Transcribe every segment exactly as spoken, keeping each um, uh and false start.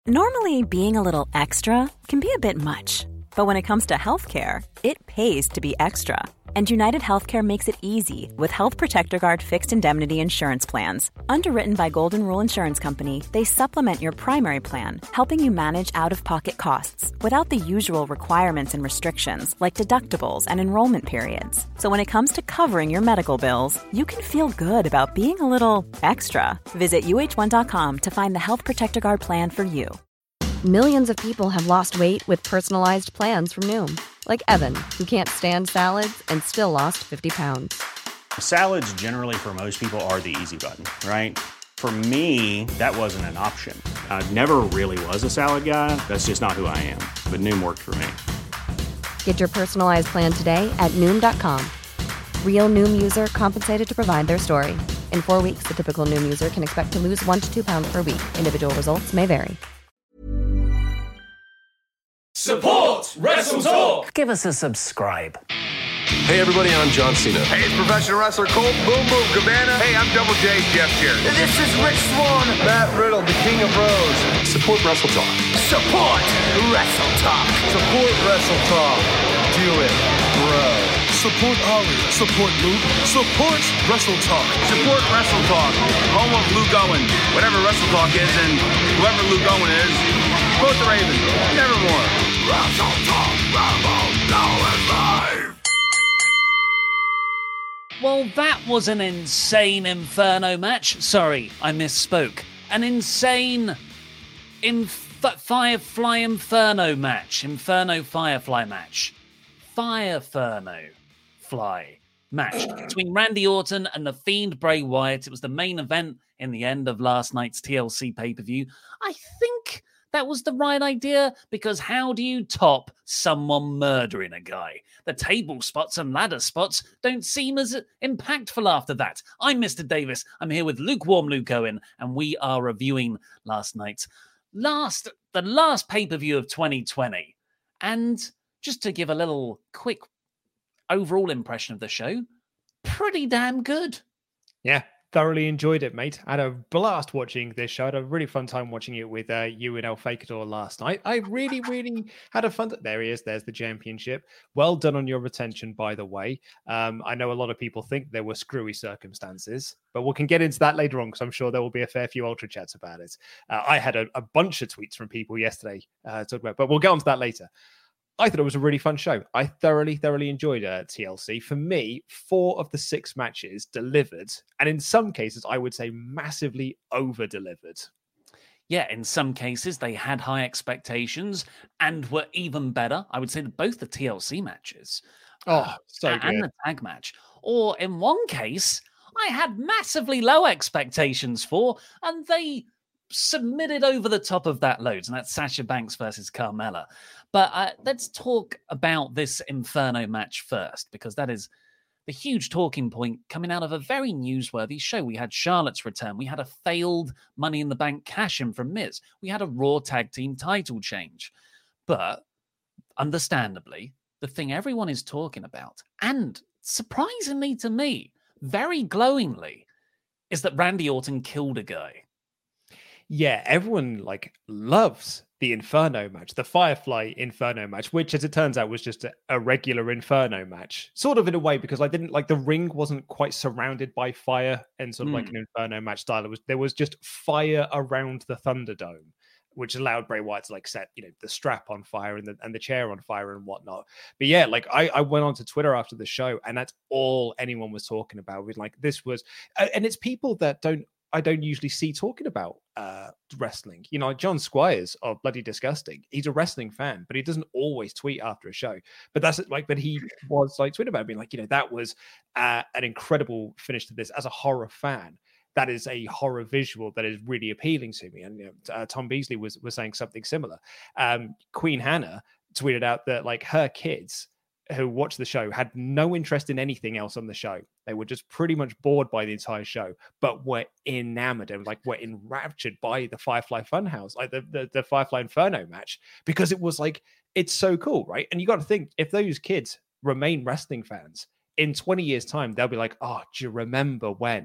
Normally, being a little extra can be a bit much, but when it comes to healthcare, it pays to be extra. And United Healthcare makes it easy with Health Protector Guard fixed indemnity insurance plans. Underwritten by Golden Rule Insurance Company, they supplement your primary plan, helping you manage out-of-pocket costs without the usual requirements and restrictions like deductibles and enrollment periods. So when it comes to covering your medical bills, you can feel good about being a little extra. Visit U H one dot com to find the Health Protector Guard plan for you. Millions of people have lost weight with personalized plans from Noom. Like Evan, who can't stand salads and still lost fifty pounds. Salads generally for most people are the easy button, right? For me, that wasn't an option. I never really was a salad guy. That's just not who I am. But Noom worked for me. Get your personalized plan today at Noom dot com. Real Noom user compensated to provide their story. In four weeks, the typical Noom user can expect to lose one to two pounds per week. Individual results may vary. Support Wrestle Talk! Give us a subscribe. Hey everybody, I'm John Cena. Hey, it's professional wrestler Colt Boom Boom Cabana. Hey, I'm Double J, Jeff Jarrett. This is Rich Swann. Matt Riddle, the King of Bros. Support Wrestle Talk. Support Wrestle Talk. Support Wrestle Talk. Do it, bro. Support Ollie. Support Luke. Support Wrestle Talk. Support Wrestle Talk. Home of Luke Owen. Whatever Wrestle Talk is, and whoever Luke Owen is, quote the Raven. Nevermore. Wrestle Talk. Rambo. Now is live. Well, that was an insane Inferno match. Sorry, I misspoke. An insane inf- Firefly Inferno match. Inferno Firefly match. Fireferno Fly match between Randy Orton and the Fiend Bray Wyatt. It was the main event in the end of last night's T L C pay-per-view. I think that was the right idea, because how do you top someone murdering a guy? The table spots and ladder spots don't seem as impactful after that. I'm Mister Davis. I'm here with Lukewarm Luke Owen, and we are reviewing last night's last, the last pay-per-view of twenty twenty. And just to give a little quick overall impression of the show, pretty damn good. Yeah, thoroughly enjoyed it, mate. I had a blast watching this show. I had a really fun time watching it with uh, you and El Fakador last night. I really, really had a fun... T- there he is. There's the championship. Well done on your retention, by the way. Um, I know a lot of people think there were screwy circumstances, but we can get into that later on, because I'm sure there will be a fair few Ultra Chats about it. Uh, I had a, a bunch of tweets from people yesterday uh, talking about, but we'll get onto that later. I thought it was a really fun show. I thoroughly, thoroughly enjoyed uh, T L C. For me, four of the six matches delivered, and in some cases, I would say massively over-delivered. Yeah, in some cases, they had high expectations and were even better. I would say that both the T L C matches oh, so uh, and good. the tag match. Or in one case, I had massively low expectations for, and they submitted over the top of that loads, and that's Sasha Banks versus Carmella. But uh, let's talk about this Inferno match first, because that is the huge talking point coming out of a very newsworthy show. We had Charlotte's return. We had a failed Money in the Bank cash-in from Miz. We had a Raw Tag Team title change. But understandably, the thing everyone is talking about, and surprisingly to me, very glowingly, is that Randy Orton killed a guy. Yeah, everyone like loves the Inferno match, the Firefly Inferno match, which, as it turns out, was just a, a regular Inferno match, sort of in a way, because I didn't like the ring wasn't quite surrounded by fire and sort of mm. like an Inferno match style. It was there was just fire around the Thunderdome, which allowed Bray Wyatt to like set, you know, the strap on fire and the and the chair on fire and whatnot. But yeah, like I, I went onto Twitter after the show, and that's all anyone was talking about. With like this was, and it's people that don't. I don't usually see talking about uh, wrestling. You know, like John Squires of Bloody Disgusting. He's a wrestling fan, but he doesn't always tweet after a show. But that's like, but he was like tweeting about it, being like, you know, that was uh, an incredible finish to this as a horror fan. That is a horror visual that is really appealing to me. And you know, uh, Tom Beasley was was saying something similar. Um, Queen Hannah tweeted out that like her kids who watched the show had no interest in anything else on the show. They were just pretty much bored by the entire show, but were enamored and like were enraptured by the Firefly Funhouse, like the, the, the Firefly Inferno match, because it was like, it's so cool, right? And you got to think, if those kids remain wrestling fans, in twenty years time, they'll be like, oh, do you remember when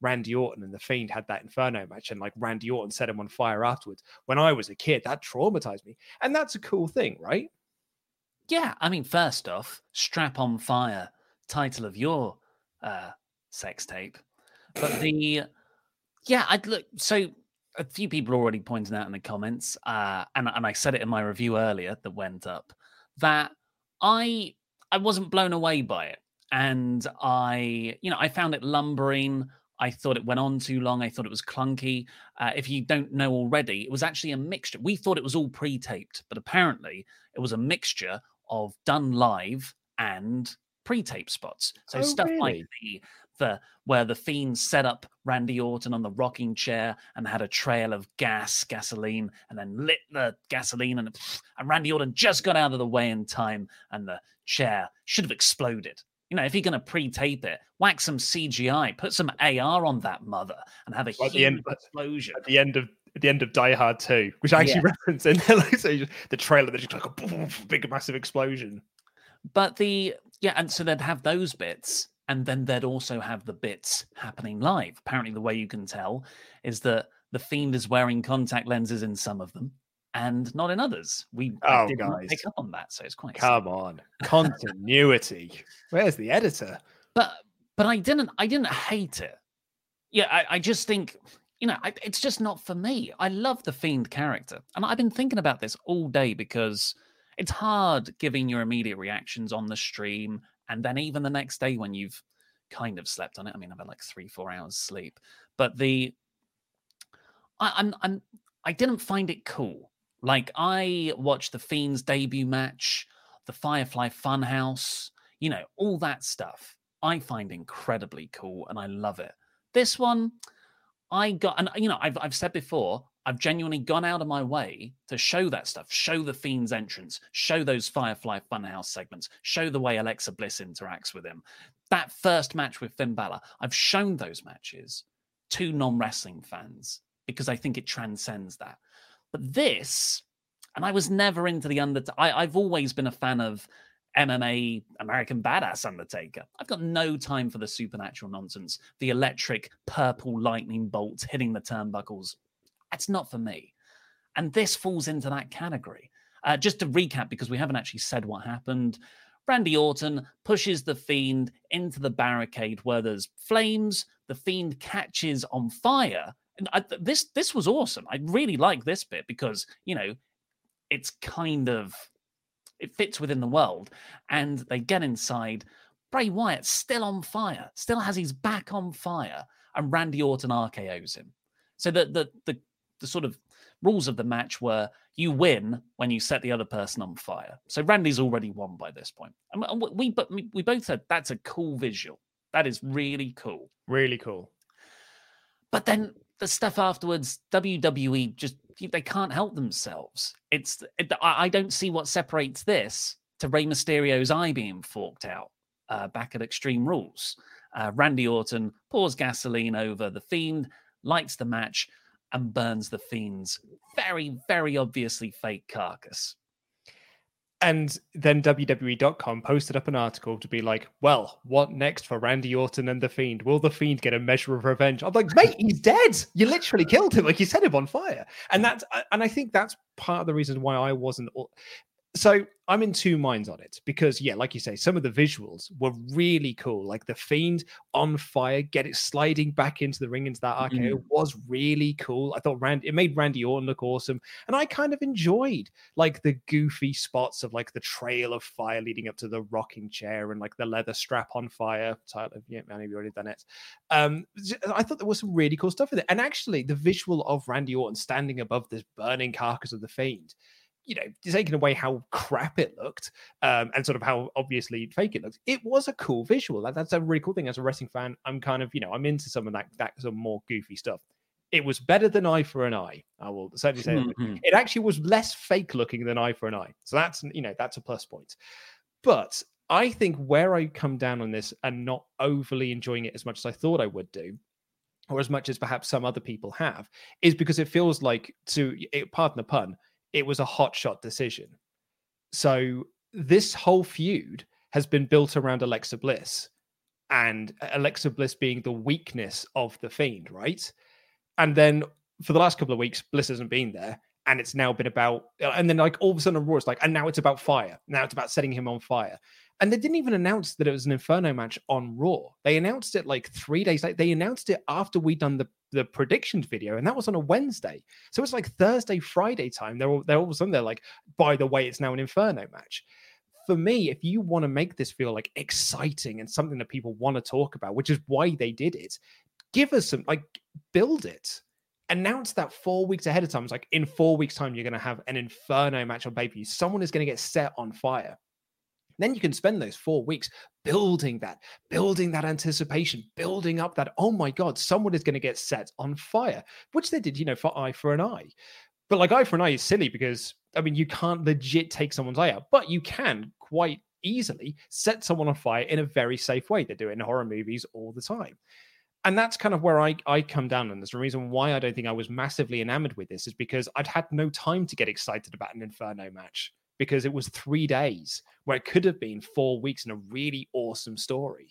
Randy Orton and The Fiend had that Inferno match, and like Randy Orton set him on fire afterwards. When I was a kid, that traumatized me. And that's a cool thing, right? Yeah, I mean, first off, Strap on Fire, title of your uh, sex tape. But the, yeah, I'd look, so a few people already pointed out in the comments, uh, and, and I said it in my review earlier that went up, that I I wasn't blown away by it. And I, you know, I found it lumbering. I thought it went on too long. I thought it was clunky. Uh, if you don't know already, it was actually a mixture. We thought it was all pre-taped, but apparently it was a mixture of done live and pre-tape spots. So oh, stuff really? like the the where the Fiend set up Randy Orton on the rocking chair and had a trail of gas, gasoline, and then lit the gasoline, and, and Randy Orton just got out of the way in time, and the chair should have exploded. You know, if you're going to pre-tape it, whack some C G I, put some A R on that mother, and have a at huge the end, explosion. At the end of at the end of Die Hard two, which I actually Yeah. reference in there, like, so just, the trailer, there's just like a boom, big, massive explosion. But the, yeah, and so they'd have those bits, and then they'd also have the bits happening live. Apparently, the way you can tell is that the Fiend is wearing contact lenses in some of them and not in others. We Oh, did not guys. pick up on that, so it's quite Come silly. on, continuity. Where's the editor? But but I didn't I didn't hate it. Yeah, I, I just think, you know, I, it's just not for me. I love the Fiend character, and I've been thinking about this all day because it's hard giving your immediate reactions on the stream, and then even the next day when you've kind of slept on it. I mean, I've had like three, four hours sleep, but the I, I'm I'm I didn't find it cool. Like, I watched the Fiend's debut match, the Firefly Funhouse, you know, all that stuff. I find incredibly cool, and I love it. This one, I got, and you know, I've I've said before, I've genuinely gone out of my way to show that stuff, show the Fiend's entrance, show those Firefly Funhouse segments, show the way Alexa Bliss interacts with him. That first match with Finn Balor, I've shown those matches to non-wrestling fans because I think it transcends that. But this, and I was never into the Undertaker. I've always been a fan of M M A, American Badass Undertaker. I've got no time for the supernatural nonsense, the electric purple lightning bolts hitting the turnbuckles. That's not for me. And this falls into that category. Uh, just to recap, because we haven't actually said what happened, Randy Orton pushes the Fiend into the barricade where there's flames. The Fiend catches on fire. And I, this this was awesome. I really like this bit because, you know, it's kind of, it fits within the world. And they get inside. Bray Wyatt's still on fire, still has his back on fire, and Randy Orton R K Os him. So the the the, the sort of rules of the match were you win when you set the other person on fire. So Randy's already won by this point. And we, we, we both said that's a cool visual. That is really cool. Really cool. But then the stuff afterwards, W W E just, they can't help themselves. It's it, I don't see what separates this to Rey Mysterio's eye being forked out uh, back at Extreme Rules. Uh, Randy Orton pours gasoline over the Fiend, lights the match, and burns the Fiend's very, very obviously fake carcass. And then W W E dot com posted up an article to be like, well, what next for Randy Orton and The Fiend? Will The Fiend get a measure of revenge? I'm like, mate, he's dead. You literally killed him. Like, you set him on fire. And that's, and I think that's part of the reason why I wasn't. So I'm in two minds on it because, yeah, like you say, some of the visuals were really cool. Like the Fiend on fire, get it sliding back into the ring, into that R K O mm. was really cool. I thought Randy, it made Randy Orton look awesome. And I kind of enjoyed like the goofy spots of like the trail of fire leading up to the rocking chair and like the leather strap on fire. Tyler, yeah, maybe you already done it. Um, I thought there was some really cool stuff with it. And actually the visual of Randy Orton standing above this burning carcass of the Fiend, you know, taking away how crap it looked um, and sort of how obviously fake it looked, it was a cool visual. That, that's a really cool thing. As a wrestling fan, I'm kind of, you know, I'm into some of that, that some more goofy stuff. It was better than Eye for an Eye. I will certainly say mm-hmm. It actually was less fake looking than Eye for an Eye. So that's, you know, that's a plus point. But I think where I come down on this and not overly enjoying it as much as I thought I would do, or as much as perhaps some other people have, is because it feels like, to pardon the pun, it was a hotshot decision. So this whole feud has been built around Alexa Bliss. and Alexa Bliss being the weakness of the Fiend, right? And then for the last couple of weeks, Bliss hasn't been there. And it's now been about, and then like all of a sudden on Raw, it's like, and now it's about fire. Now it's about setting him on fire. And they didn't even announce that it was an Inferno match on Raw. They announced it like three days later. They announced it after we'd done the, the predictions video, and that was on a Wednesday. So it's like Thursday, Friday time. They're all, they're all of a sudden, they're like, by the way, it's now an Inferno match. For me, if you want to make this feel like exciting and something that people want to talk about, which is why they did it, give us some, like, build it. Announce that four weeks ahead of time. It's like, in four weeks' time, you're going to have an Inferno match on pay-per-view. Someone is going to get set on fire. Then you can spend those four weeks building that, building that anticipation, building up that, oh my God, someone is going to get set on fire, which they did, you know, for Eye for an Eye. But like Eye for an Eye is silly because, I mean, you can't legit take someone's eye out, but you can quite easily set someone on fire in a very safe way. They do it in horror movies all the time. And that's kind of where I, I come down on this. The reason why I don't think I was massively enamored with this is because I'd had no time to get excited about an Inferno match, because it was three days where it could have been four weeks and a really awesome story.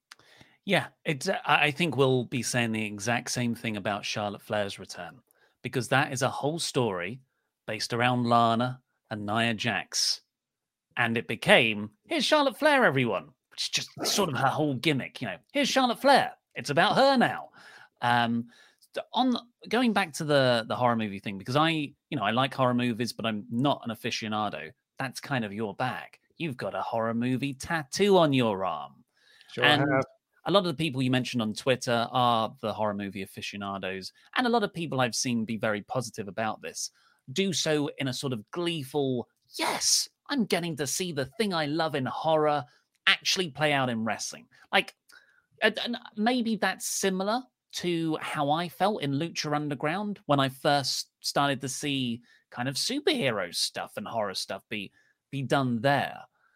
Yeah, it's, I think we'll be saying the exact same thing about Charlotte Flair's return, because that is a whole story based around Lana and Nia Jax. And it became, here's Charlotte Flair, everyone, which is just sort of her whole gimmick. You know, here's Charlotte Flair. It's about her now. Um, on going back to the the horror movie thing, because I, you know, I like horror movies, but I'm not an aficionado. That's kind of your bag. You've got a horror movie tattoo on your arm. Sure, and I have. A lot of the people you mentioned on Twitter are the horror movie aficionados, and a lot of people I've seen be very positive about this do so in a sort of gleeful, yes, I'm getting to see the thing I love in horror actually play out in wrestling. Like, and maybe that's similar to how I felt in Lucha Underground when I first started to see kind of superhero stuff and horror stuff be be done there.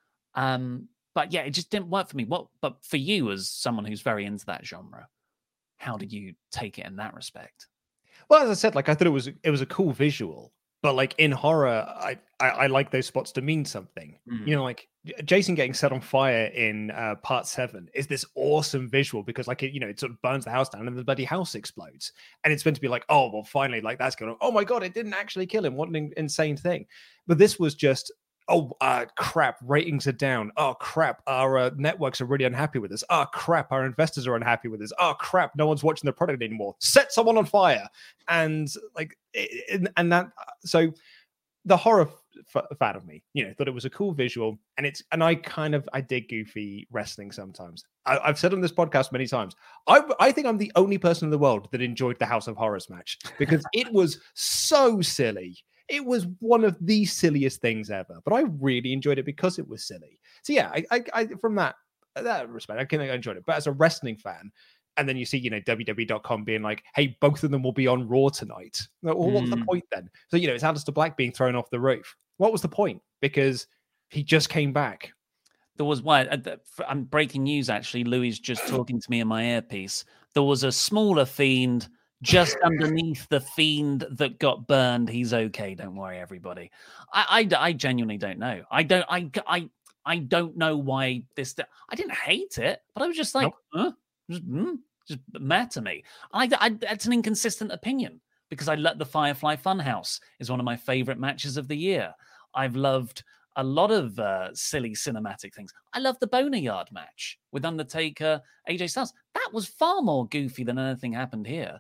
Um, but yeah, it just didn't work for me. What? But for you, as someone who's very into that genre, how did you take it in that respect? Well, as I said, like I thought it was it was a cool visual, but like in horror, I I, I like those spots to mean something. Mm. You know, like Jason getting set on fire in uh, part seven is this awesome visual because, like, it, you know, it sort of burns the house down and the bloody house explodes. And it's meant to be like, oh, well, finally, like, that's going to, oh my God, it didn't actually kill him. What an in- insane thing. But this was just, oh, uh, crap, ratings are down. Oh, crap, our uh, networks are really unhappy with this. Oh, crap, our investors are unhappy with this. Oh, crap, no one's watching the product anymore. Set someone on fire. And, like, it, and that, so the horror f- fan of me, you know, thought it was a cool visual, and it's, and I kind of, I dig goofy wrestling sometimes. I, I've said on this podcast many times, I, I think I'm the only person in the world that enjoyed the House of Horrors match because it was so silly. It was one of the silliest things ever, but I really enjoyed it because it was silly. So yeah, I, I, I from that that respect, I can I enjoyed it. But as a wrestling fan, and then you see, you know, W W E dot com being like, hey, both of them will be on Raw tonight. Well, what's mm. the point then? So, you know, it's Aleister Black being thrown off the roof. What was the point? Because he just came back. There was what I'm breaking news. Actually, Louis just talking to me in my earpiece. There was a smaller Fiend just underneath the Fiend that got burned. He's okay. Don't worry, everybody. I, I, I genuinely don't know. I don't. I, I, I don't know why this. I didn't hate it, but I was just like, nope. huh? Just, mm, just meh to me. I, I, that's an inconsistent opinion because I let the Firefly Funhouse is one of my favorite matches of the year. I've loved a lot of uh, silly cinematic things. I love the Boneyard match with Undertaker, A J Styles. That was far more goofy than anything happened here.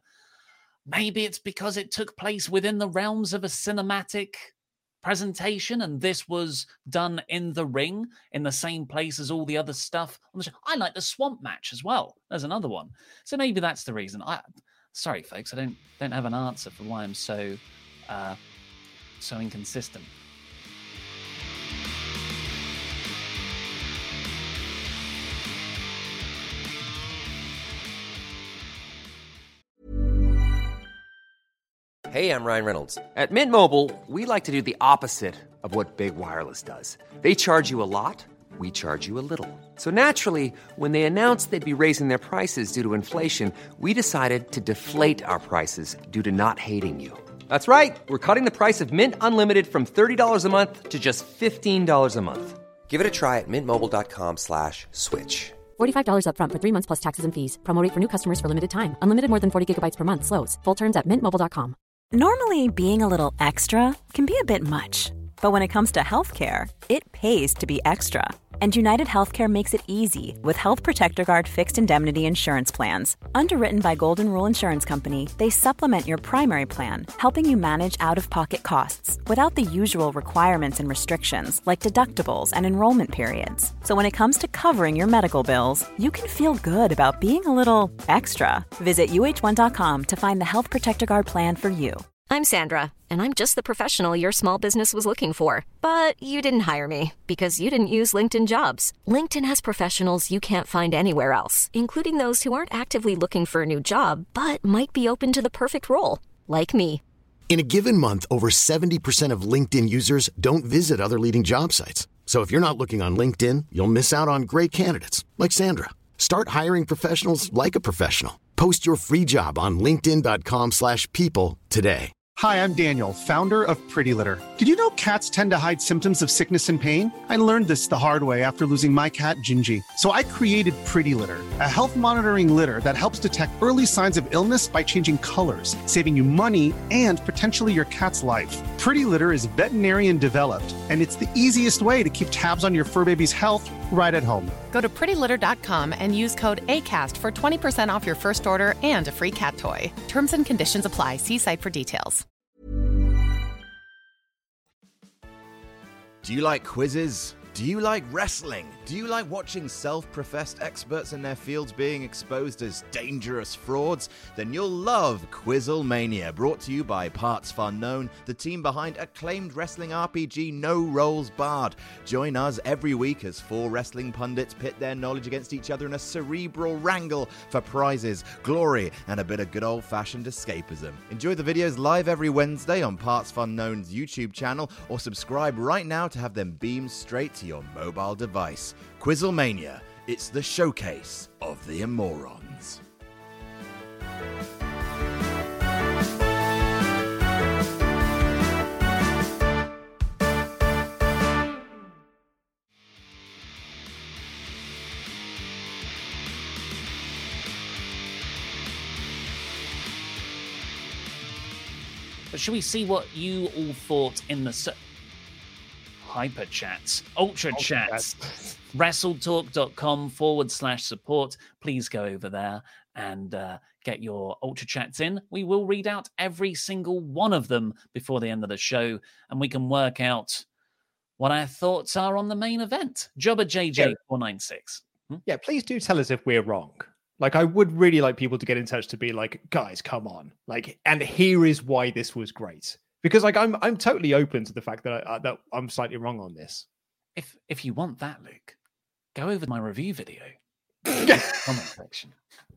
Maybe it's because it took place within the realms of a cinematic presentation, and this was done in the ring in the same place as all the other stuff on the show. I like the Swamp match as well. There's another one. So maybe that's the reason. I sorry, folks, I don't don't have an answer for why I'm so uh, so inconsistent. Hey, I'm Ryan Reynolds. At Mint Mobile, we like to do the opposite of what Big Wireless does. They charge you a lot, we charge you a little. So naturally, when they announced they'd be raising their prices due to inflation, we decided to deflate our prices due to not hating you. That's right. We're cutting the price of Mint Unlimited from thirty dollars a month to just fifteen dollars a month. Give it a try at mintmobile.com slash switch. forty-five dollars up front for three months plus taxes and fees. Promo rate for new customers for limited time. Unlimited more than forty gigabytes per month slows. Full terms at mint mobile dot com. Normally, being a little extra can be a bit much. But when it comes to healthcare, it pays to be extra. And United Healthcare makes it easy with Health Protector Guard fixed indemnity insurance plans. Underwritten by Golden Rule Insurance Company, they supplement your primary plan, helping you manage out-of-pocket costs without the usual requirements and restrictions like deductibles and enrollment periods. So when it comes to covering your medical bills, you can feel good about being a little extra. Visit U H one dot com to find the Health Protector Guard plan for you. I'm Sandra, and I'm just the professional your small business was looking for. But you didn't hire me because you didn't use LinkedIn Jobs. LinkedIn has professionals you can't find anywhere else, including those who aren't actively looking for a new job, but might be open to the perfect role, like me. In a given month, over seventy percent of LinkedIn users don't visit other leading job sites. So if you're not looking on LinkedIn, you'll miss out on great candidates, like Sandra. Start hiring professionals like a professional. Post your free job on linkedin dot com slash people today. Hi, I'm Daniel, founder of Pretty Litter. Did you know cats tend to hide symptoms of sickness and pain? I learned this the hard way after losing my cat, Gingy. So I created Pretty Litter, a health monitoring litter that helps detect early signs of illness by changing colors, saving you money and potentially your cat's life. Pretty Litter is veterinarian developed, and it's the easiest way to keep tabs on your fur baby's health right at home. Go to pretty litter dot com and use code ACAST for twenty percent off your first order and a free cat toy. Terms and conditions apply. See site for details. Do you like quizzes? Do you like wrestling? Do you like watching self-professed experts in their fields being exposed as dangerous frauds? Then you'll love Quizzlemania, brought to you by Parts Fun Known, the team behind acclaimed wrestling R P G No Rolls Barred. Join us every week as four wrestling pundits pit their knowledge against each other in a cerebral wrangle for prizes, glory, and a bit of good old-fashioned escapism. Enjoy the videos live every Wednesday on Parts Fun Known's YouTube channel, or subscribe right now to have them beamed straight to your mobile device. Quizzlemania, it's the showcase of the immorons. But should we see what you all thought in the... Su- Hyper chats, ultra, ultra chats, chats. wrestletalk.com forward slash support. Please go over there and uh, get your ultra chats in. We will read out every single one of them before the end of the show, and we can work out what our thoughts are on the main event. Jobber J J four nine six. Hmm? Yeah, please do tell us if we're wrong. Like, I would really like people to get in touch to be like, guys, come on. Like, and here is why this was great. Because like I'm I'm totally open to the fact that I, that I'm slightly wrong on this. If if you want that, Luke, go over to my review video. Comment section.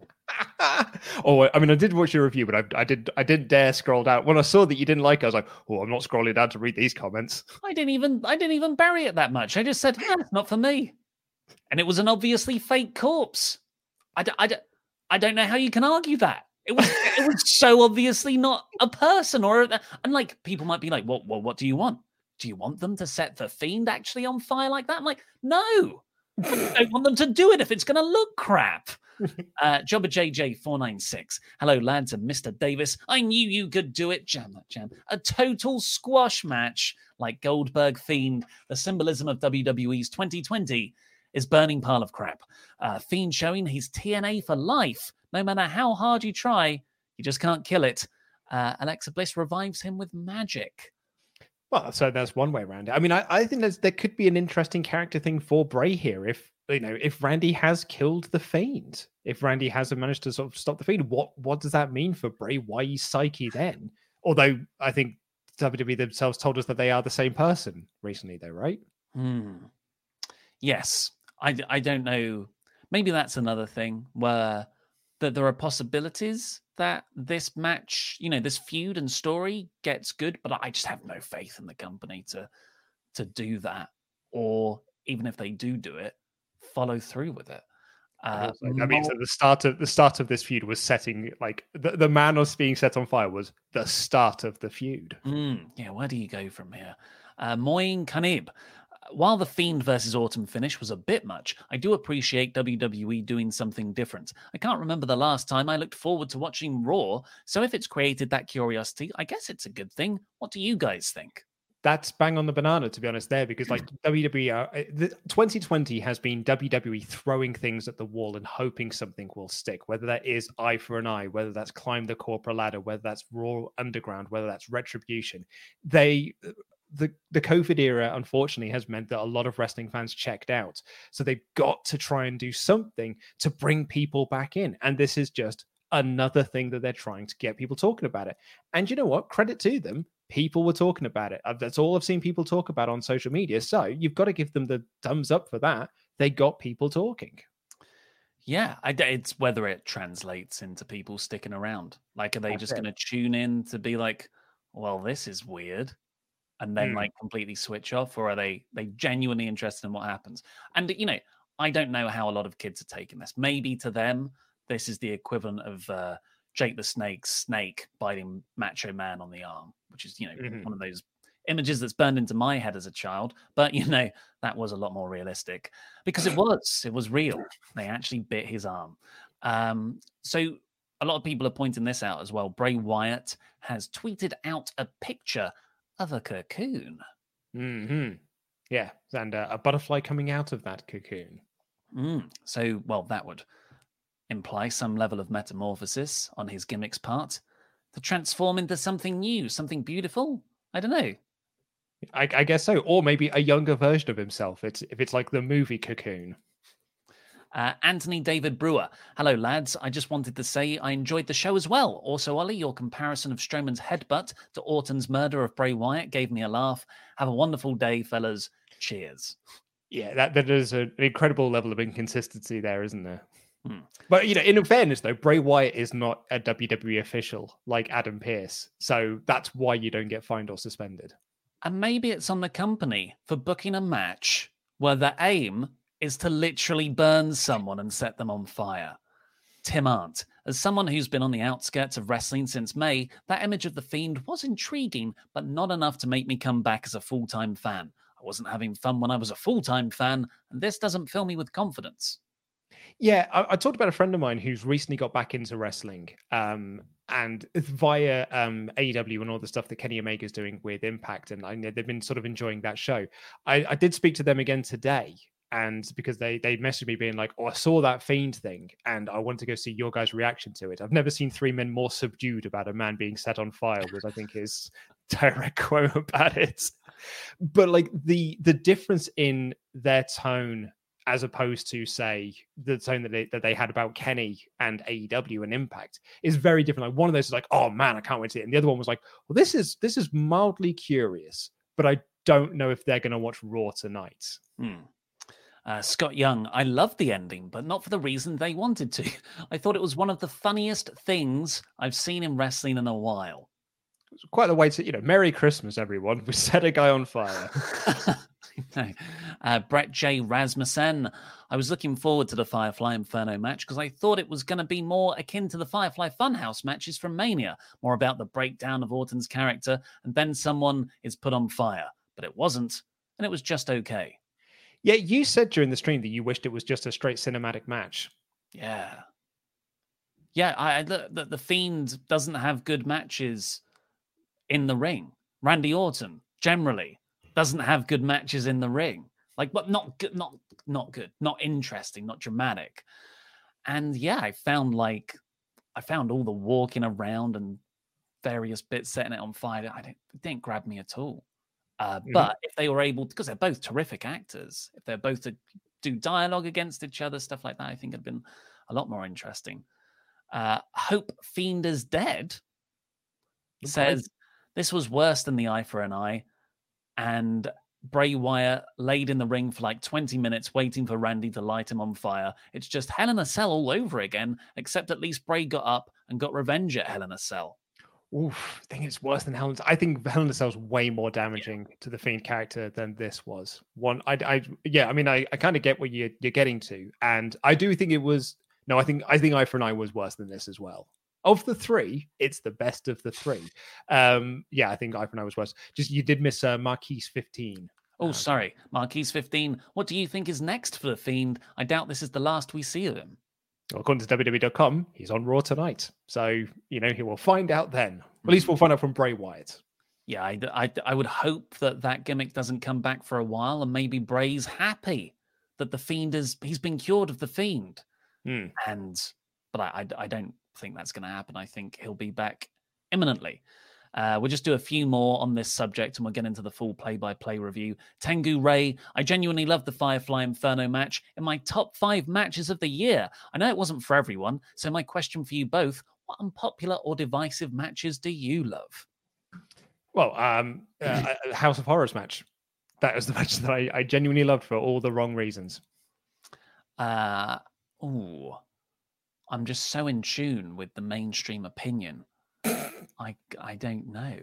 Oh, I mean, I did watch your review, but I, I did I didn't dare scroll down. When I saw that you didn't like it, I was like, oh, I'm not scrolling down to read these comments. I didn't even I didn't even bury it that much. I just said, eh, it's not for me. And it was an obviously fake corpse. I, d- I, d- I don't know how you can argue that. It was it was so obviously not a person, or a, and like people might be like, well, well, what do you want? Do you want them to set the Fiend actually on fire like that? I'm like, no, I don't want them to do it if it's going to look crap. uh, Jobber J J four nine six. Hello, lads, and Mister Davis. I knew you could do it. Jam that jam. A total squash match like Goldberg Fiend. The symbolism of W W E's twenty twenty is burning pile of crap. Uh, Fiend showing he's T N A for life. No matter how hard you try, you just can't kill it. Uh, Alexa Bliss revives him with magic. Well, so that's one way around it. I mean, I, I think there's, there could be an interesting character thing for Bray here. If you know, if Randy has killed the Fiend, if Randy hasn't managed to sort of stop the Fiend, what what does that mean for Bray? Why is Psyche then? Although I think W W E themselves told us that they are the same person recently, though, right? Hmm. Yes, I I don't know. Maybe that's another thing where that there are possibilities that this match, you know, this feud and story gets good, but I just have no faith in the company to to do that, or even if they do do it, follow through with it. Uh, that means that the start of the start of this feud was setting like the, the man was being set on fire was the start of the feud. Mm, yeah, where do you go from here? Uh, Moin Kanib. While the Fiend versus Orton finish was a bit much, I do appreciate W W E doing something different. I can't remember the last time I looked forward to watching Raw, so if it's created that curiosity, I guess it's a good thing. What do you guys think? That's bang on the banana, to be honest, there, because like W W E, are, the, twenty twenty has been W W E throwing things at the wall and hoping something will stick, whether that is Eye for an Eye, whether that's Climb the Corporate Ladder, whether that's Raw Underground, whether that's Retribution. They... The, the COVID era, unfortunately, has meant that a lot of wrestling fans checked out. So they've got to try and do something to bring people back in. And this is just another thing that they're trying to get people talking about it. And you know what? Credit to them. People were talking about it. That's all I've seen people talk about on social media. So you've got to give them the thumbs up for that. They got people talking. Yeah, I, it's whether it translates into people sticking around. Like, are they That's just going to tune in to be like, well, this is weird, and then mm. like completely switch off, or are they they genuinely interested in what happens? And you know, I don't know how a lot of kids are taking this. Maybe to them, this is the equivalent of uh, Jake the Snake's snake biting Macho Man on the arm, which is you know mm-hmm. one of those images that's burned into my head as a child. But you know, that was a lot more realistic because it was it was real. They actually bit his arm. Um, so a lot of people are pointing this out as well. Bray Wyatt has tweeted out a picture of a cocoon. Mm-hmm. Yeah, and uh, a butterfly coming out of that cocoon. Mm. So, well, that would imply some level of metamorphosis on his gimmick's part to transform into something new, something beautiful. I don't know. I, I guess so, or maybe a younger version of himself. It's if it's like the movie Cocoon. Uh, Anthony David Brewer. Hello, lads. I just wanted to say I enjoyed the show as well. Also, Ollie, your comparison of Strowman's headbutt to Orton's murder of Bray Wyatt gave me a laugh. Have a wonderful day, fellas. Cheers. Yeah, that, that is an incredible level of inconsistency there, isn't there? Hmm. But, you know, in fairness, though, Bray Wyatt is not a W W E official like Adam Pearce. So that's why you don't get fined or suspended. And maybe it's on the company for booking a match where the aim is to literally burn someone and set them on fire. Tim Arndt, as someone who's been on the outskirts of wrestling since May, that image of the Fiend was intriguing, but not enough to make me come back as a full-time fan. I wasn't having fun when I was a full-time fan, and this doesn't fill me with confidence. Yeah, I, I talked about a friend of mine who's recently got back into wrestling, um, and via um, A E W and all the stuff that Kenny Omega's doing with Impact, and I know they've been sort of enjoying that show. I, I did speak to them again today, and because they they messaged me being like, "Oh, I saw that Fiend thing, and I want to go see your guys' reaction to it." I've never seen three men more subdued about a man being set on fire, which I think is direct quote about it. But like the the difference in their tone, as opposed to, say, the tone that they, that they had about Kenny and A E W and Impact, is very different. Like one of those is like, "Oh man, I can't wait to see it," and the other one was like, "Well, this is this is mildly curious, but I don't know if they're going to watch Raw tonight." Hmm. Uh, Scott Young, I loved the ending, but not for the reason they wanted to. I thought it was one of the funniest things I've seen in wrestling in a while. It's quite the way to, you know, Merry Christmas, everyone. We set a guy on fire. No. Uh, Brett J. Rasmussen. I was looking forward to the Firefly Inferno match because I thought it was going to be more akin to the Firefly Funhouse matches from Mania, more about the breakdown of Orton's character, and then someone is put on fire. But it wasn't, and it was just okay. Yeah, you said during the stream that you wished it was just a straight cinematic match. Yeah. Yeah, I, the, the, the Fiend doesn't have good matches in the ring. Randy Orton, generally, doesn't have good matches in the ring. Like, but not good, not, not good, not interesting, not dramatic. And yeah, I found like, I found all the walking around and various bits setting it on fire. I didn't, it didn't grab me at all. Uh, mm-hmm. But if they were able to, because they're both terrific actors, if they're both to do dialogue against each other, stuff like that, I think it'd been a lot more interesting. Uh, Hope Fiend is Dead okay. says, this was worse than the Eye for an Eye. And Bray Wyatt laid in the ring for like twenty minutes waiting for Randy to light him on fire. It's just Hell in a Cell all over again, except at least Bray got up and got revenge at Hell in a Cell. Oof, I think it's worse than Hell in a Cell. I think Hell in a Cell is way more damaging to the Fiend character than this was. One, I, I yeah, I mean, I, I kind of get what you're, you're getting to. And I do think it was, no, I think, I think Eye for an Eye was worse than this as well. Of the three, it's the best of the three. Um, yeah, I think Eye for an Eye was worse. Just, you did miss uh, Marquise fifteen. Oh, sorry. Marquise fifteen. What do you think is next for The Fiend? I doubt this is the last we see of him. Well, according to W W E dot com, he's on Raw tonight. So, you know, he will find out then. At least we'll find out from Bray Wyatt. Yeah, I, I, I would hope that that gimmick doesn't come back for a while, and maybe Bray's happy that The Fiend is, he's been cured of The Fiend. Mm. And, but I, I, I don't think that's going to happen. I think he'll be back imminently. Uh, we'll just do a few more on this subject and we'll get into the full play-by-play review. Tengu Ray, I genuinely love the Firefly Inferno match in my top five matches of the year. I know it wasn't for everyone, so my question for you both, what unpopular or divisive matches do you love? Well, um, uh, a House of Horrors match. That was the match that I, I genuinely loved for all the wrong reasons. Uh, ooh, I'm just so in tune with the mainstream opinion. I, I don't know.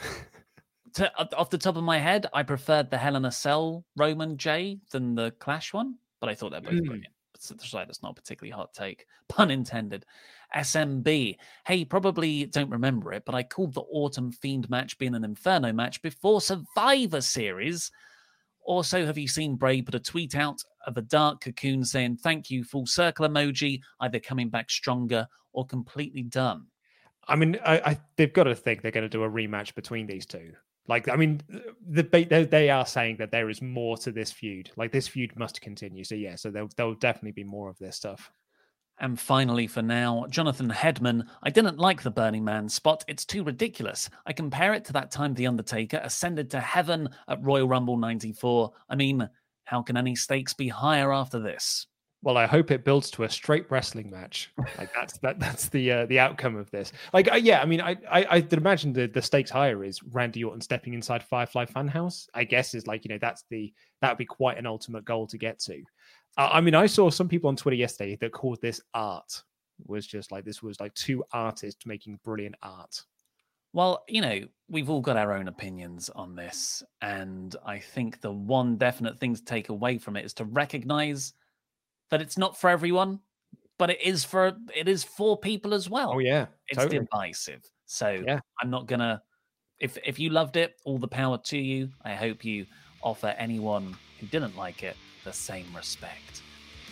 to, off the top of my head, I preferred the Hell in a Cell Roman J than the Clash one, but I thought they're both mm. brilliant. That's right, that's not a particularly hot take. Pun intended. S M B. Hey, probably don't remember it, but I called the Autumn Fiend match being an Inferno match before Survivor Series. Also, have you seen Bray put a tweet out of a dark cocoon saying, thank you, full circle emoji, either coming back stronger or completely done? I mean, I, I, they've got to think they're going to do a rematch between these two. Like, I mean, the, they, they are saying that there is more to this feud. Like, this feud must continue. So, yeah, so there'll, there'll definitely be more of this stuff. And finally, for now, Jonathan Hedman. I didn't like the Burning Man spot. It's too ridiculous. I compare it to that time The Undertaker ascended to heaven at Royal Rumble ninety-four. I mean, how can any stakes be higher after this? Well, I hope it builds to a straight wrestling match. Like that's that that's the uh, the outcome of this. Like, uh, yeah, I mean, I I I'd imagine the the stakes higher is Randy Orton stepping inside Firefly Funhouse. I guess is like, you know, that's the that would be quite an ultimate goal to get to. Uh, I mean, I saw some people on Twitter yesterday that called this art. It was just like this was like two artists making brilliant art. Well, you know, we've all got our own opinions on this, and I think the one definite thing to take away from it is to recognize that it's not for everyone, but it is for it is for people as well. Oh yeah, it's totally. divisive. So yeah. I'm not gonna. If if you loved it, all the power to you. I hope you offer anyone who didn't like it the same respect.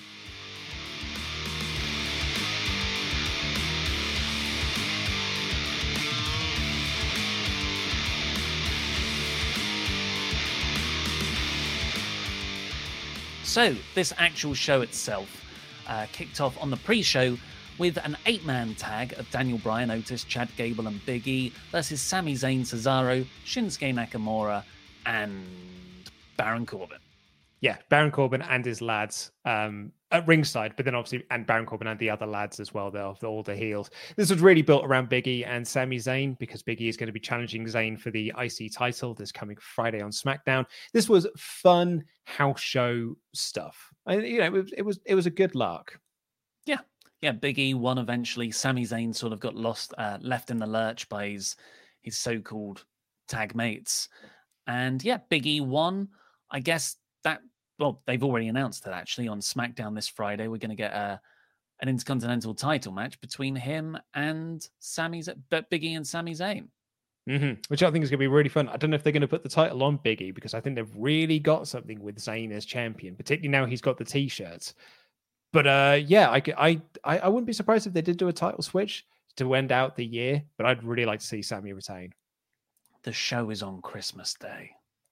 So, this actual show itself uh, kicked off on the pre-show with an eight-man tag of Daniel Bryan, Otis, Chad Gable and Big E versus Sami Zayn, Cesaro, Shinsuke Nakamura and Baron Corbin. Yeah, Baron Corbin and his lads um, at ringside, but then obviously, and Baron Corbin and the other lads as well, they're all the heels. This was really built around Big E and Sami Zayn because Big E is going to be challenging Zayn for the I C title this coming Friday on SmackDown. This was fun house show stuff. I, you know, it was, it was it was a good lark. Yeah, yeah. Big E won eventually. Sami Zayn sort of got lost, uh, left in the lurch by his his so-called tag mates, and yeah, Big E won. I guess. That well, they've already announced that actually on SmackDown this Friday, we're going to get a, an Intercontinental title match between him and Sami, Big E and Sami Zayn. Mm-hmm. Which I think is going to be really fun. I don't know if they're going to put the title on Big E because I think they've really got something with Zayn as champion, particularly now he's got the T-shirts. But uh, yeah, I, I, I, I wouldn't be surprised if they did do a title switch to end out the year, but I'd really like to see Sami retain. The show is on Christmas Day.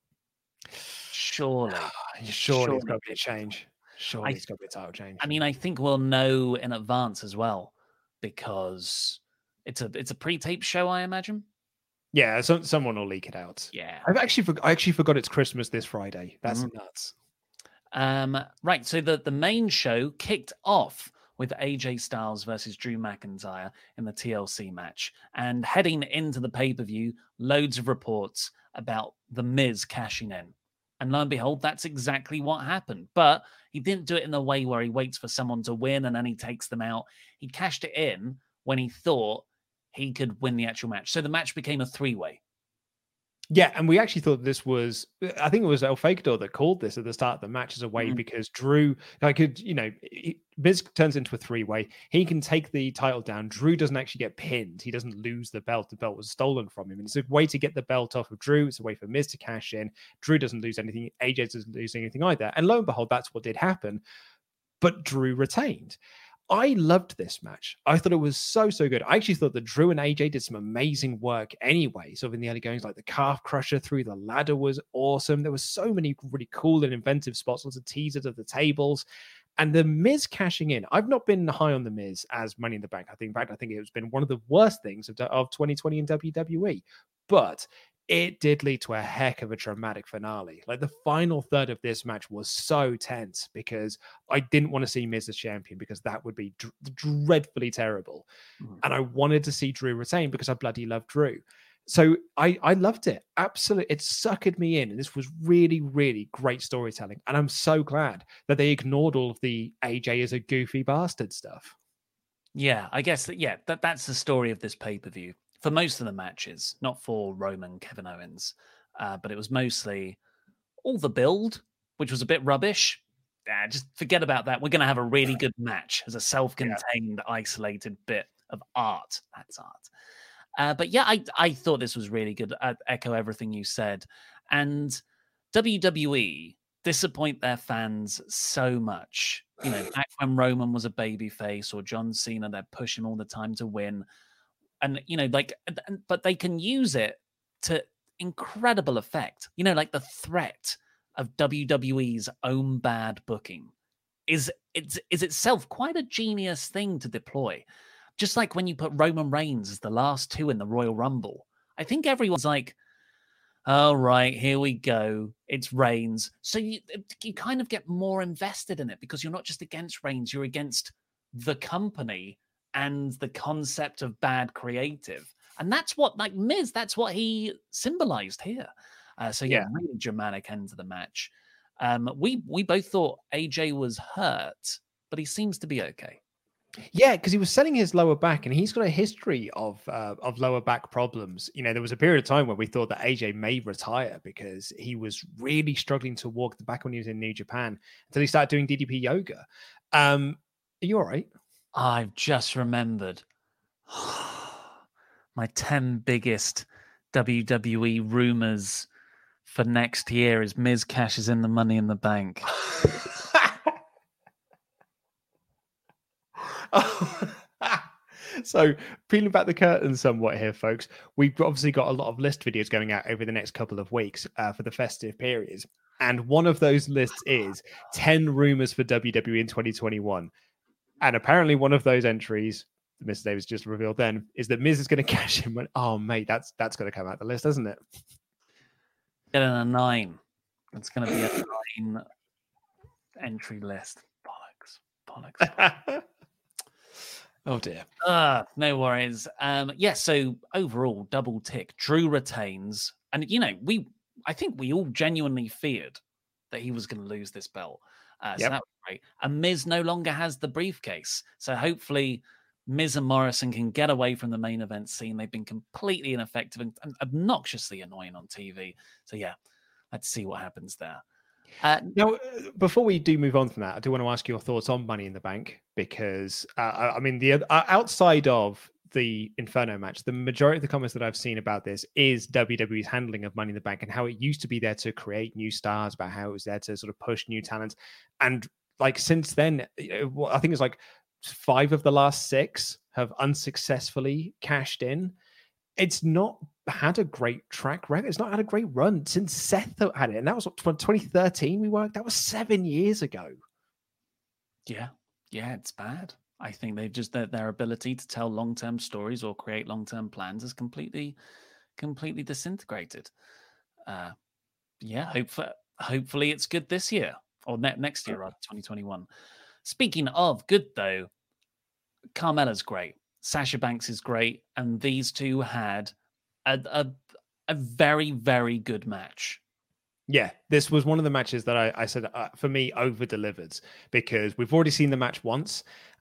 Surely. Surely, Surely it's got to be a change. Surely I, it's got to be a title change. I mean, I think we'll know in advance as well because it's a it's a pre-taped show, I imagine. Yeah, so, someone will leak it out. Yeah. I've actually for, I actually forgot it's Christmas this Friday. That's mm. nuts. Um, right, so the, the main show kicked off with A J Styles versus Drew McIntyre in the T L C match. And heading into the pay-per-view, loads of reports about The Miz cashing in. And lo and behold, that's exactly what happened. But he didn't do it in a way where he waits for someone to win and then he takes them out. He cashed it in when he thought he could win the actual match. So the match became a three-way. Yeah, and we actually thought this was, I think it was El Fakador that called this at the start of the match as a way mm. because Drew, I could, you know, Miz turns into a three-way. He can take the title down. Drew doesn't actually get pinned. He doesn't lose the belt. The belt was stolen from him. And it's a way to get the belt off of Drew. It's a way for Miz to cash in. Drew doesn't lose anything. A J doesn't lose anything either. And lo and behold, that's what did happen. But Drew retained. I loved this match. I thought it was so, so good. I actually thought that Drew and A J did some amazing work anyway. Sort of in the early goings, like the calf crusher through the ladder was awesome. There were so many really cool and inventive spots, lots of teasers of the tables. And the Miz cashing in. I've not been high on the Miz as Money in the Bank. I think, in fact, I think it's been one of the worst things of, of twenty twenty in W W E. But it did lead to a heck of a dramatic finale. Like the final third of this match was so tense because I didn't want to see Miz as champion because that would be dr- dreadfully terrible. Mm. And I wanted to see Drew retain because I bloody love Drew. So I, I loved it. Absolutely. It suckered me in. And this was really, really great storytelling. And I'm so glad that they ignored all of the A J as a goofy bastard stuff. Yeah, I guess that, yeah, that, that's the story of this pay-per-view. For most of the matches, not for Roman, Kevin Owens, uh, but it was mostly all the build, which was a bit rubbish. Uh, just forget about that. We're going to have a really good match as a self-contained, yeah. isolated bit of art. That's art. Uh, but yeah, I, I thought this was really good. I echo everything you said. And W W E disappoint their fans so much. You know, back when Roman was a babyface or John Cena, they'd push him all the time to win. And, you know, like, but they can use it to incredible effect. You know, like the threat of W W E's own bad booking is it's is itself quite a genius thing to deploy. Just like when you put Roman Reigns as the last two in the Royal Rumble, I think everyone's like, "All right, here we go. It's Reigns." So you you kind of get more invested in it because you're not just against Reigns, you're against the company and the concept of bad creative. And that's what, like Miz, that's what he symbolized here. Uh, so yeah, yeah, really dramatic end to the match. Um, we we both thought A J was hurt, but he seems to be okay. Yeah, because he was selling his lower back, and he's got a history of uh, of lower back problems. You know, there was a period of time where we thought that A J may retire because he was really struggling to walk the back when he was in New Japan until he started doing D D P yoga. Um, are you all right? I've just remembered my ten biggest W W E rumors for next year is Miz cashes in the Money in the Bank. So, peeling back the curtain somewhat here, folks, we've obviously got a lot of list videos going out over the next couple of weeks uh, for the festive periods. And one of those lists is ten rumors for W W E in twenty twenty-one. And apparently one of those entries, Mister Davis just revealed then, is that Miz is going to cash in. Oh, mate, that's that's going to come out the list, isn't it? Get in a nine. It's going to be a nine entry list. Bollocks. Bollocks. Oh, dear. Uh, no worries. Um, yeah, so overall, double tick. Drew retains. And, you know, we I think we all genuinely feared that he was going to lose this belt. Uh, so yep. that was great. And Miz no longer has the briefcase. So hopefully Miz and Morrison can get away from the main event scene. They've been completely ineffective and, and obnoxiously annoying on T V. So yeah, let's see what happens there. Uh, now, before we do move on from that, I do want to ask your thoughts on Money in the Bank because, uh, I mean, the uh, outside of the Inferno match, the majority of the comments that I've seen about this is W W E's handling of Money in the Bank and how it used to be there to create new stars, about how it was there to sort of push new talent. And like since then, I think it's like five of the last six have unsuccessfully cashed in. It's not had a great track record. It's not had a great run since Seth had it. And that was what, twenty thirteen we worked. That was seven years ago. Yeah. Yeah, it's bad. I think they've just, their, their ability to tell long-term stories or create long-term plans is completely, completely disintegrated. Uh, yeah, hopefully, hopefully it's good this year or ne- next year, rather, twenty twenty-one. Speaking of good, though, Carmella's great. Sasha Banks is great. And these two had a, a, a very, very good match. Yeah, this was one of the matches that I, I said, uh, for me, over-delivered because we've already seen the match once.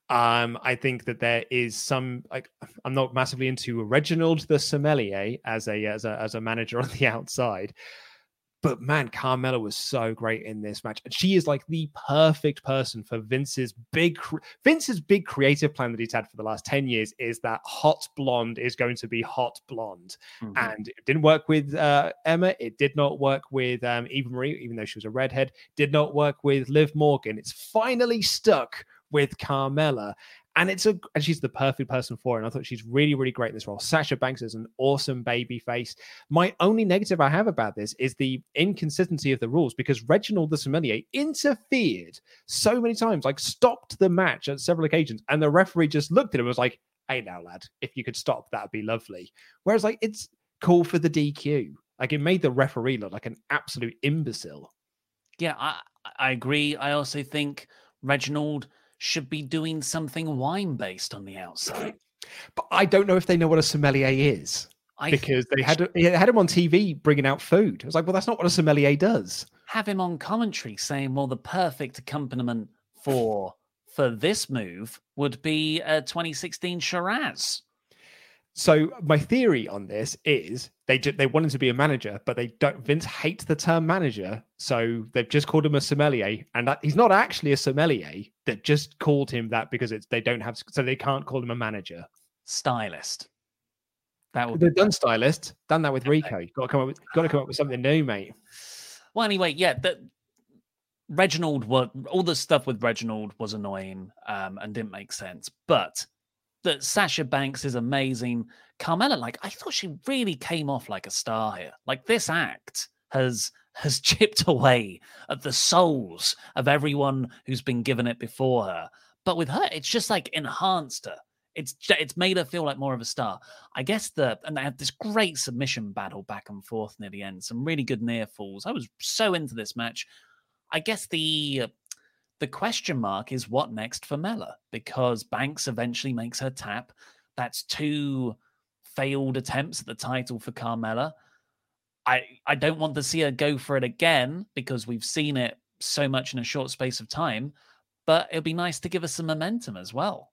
Um, I think that there is some like I'm not massively into Reginald the sommelier as a as a as a manager on the outside. But man, Carmella was so great in this match. And she is like the perfect person for Vince's big Vince's big creative plan that he's had for the last ten years is that hot blonde is going to be hot blonde. Mm-hmm. And it didn't work with uh, Emma. It did not work with um, Eva Marie, even though she was a redhead. Did not work with Liv Morgan. It's finally stuck with Carmella. And it's a and she's the perfect person for it. And I thought she's really, really great in this role. Sasha Banks is an awesome baby face. My only negative I have about this is the inconsistency of the rules because Reginald the sommelier interfered so many times, like stopped the match at several occasions. And the referee just looked at him and was like, hey now, lad, if you could stop, that'd be lovely. Whereas like it's cool for the D Q. Like it made the referee look like an absolute imbecile. Yeah, I, I agree. I also think Reginald should be doing something wine-based on the outside. But I don't know if they know what a sommelier is. I because they had they had him on T V bringing out food. I was like, well, that's not what a sommelier does. Have him on commentary saying, well, the perfect accompaniment for for this move would be a twenty sixteen Shiraz. So my theory on this is they ju- they want him to be a manager, but they don't. Vince hates the term manager, so they've just called him a sommelier, and that, he's not actually a sommelier. That just called him that because it's they don't have, so they can't call him a manager. Stylist. That would they've done stylist, done that with Rico. You've got to come up with, got to come up with something new, mate. Well, anyway, yeah, the, Reginald was all the stuff with Reginald was annoying um, and didn't make sense, but. That Sasha Banks is amazing. Carmella, like, I thought she really came off like a star here. Like, this act has has chipped away at the souls of everyone who's been given it before her. But with her, it's just, like, enhanced her. It's it's made her feel like more of a star. I guess the... And they had this great submission battle back and forth near the end. Some really good near falls. I was so into this match. I guess the... The question mark is what next for Mella, because Banks eventually makes her tap. That's two failed attempts at the title for Carmella. I, I don't want to see her go for it again because we've seen it so much in a short space of time, but it'll be nice to give us some momentum as well.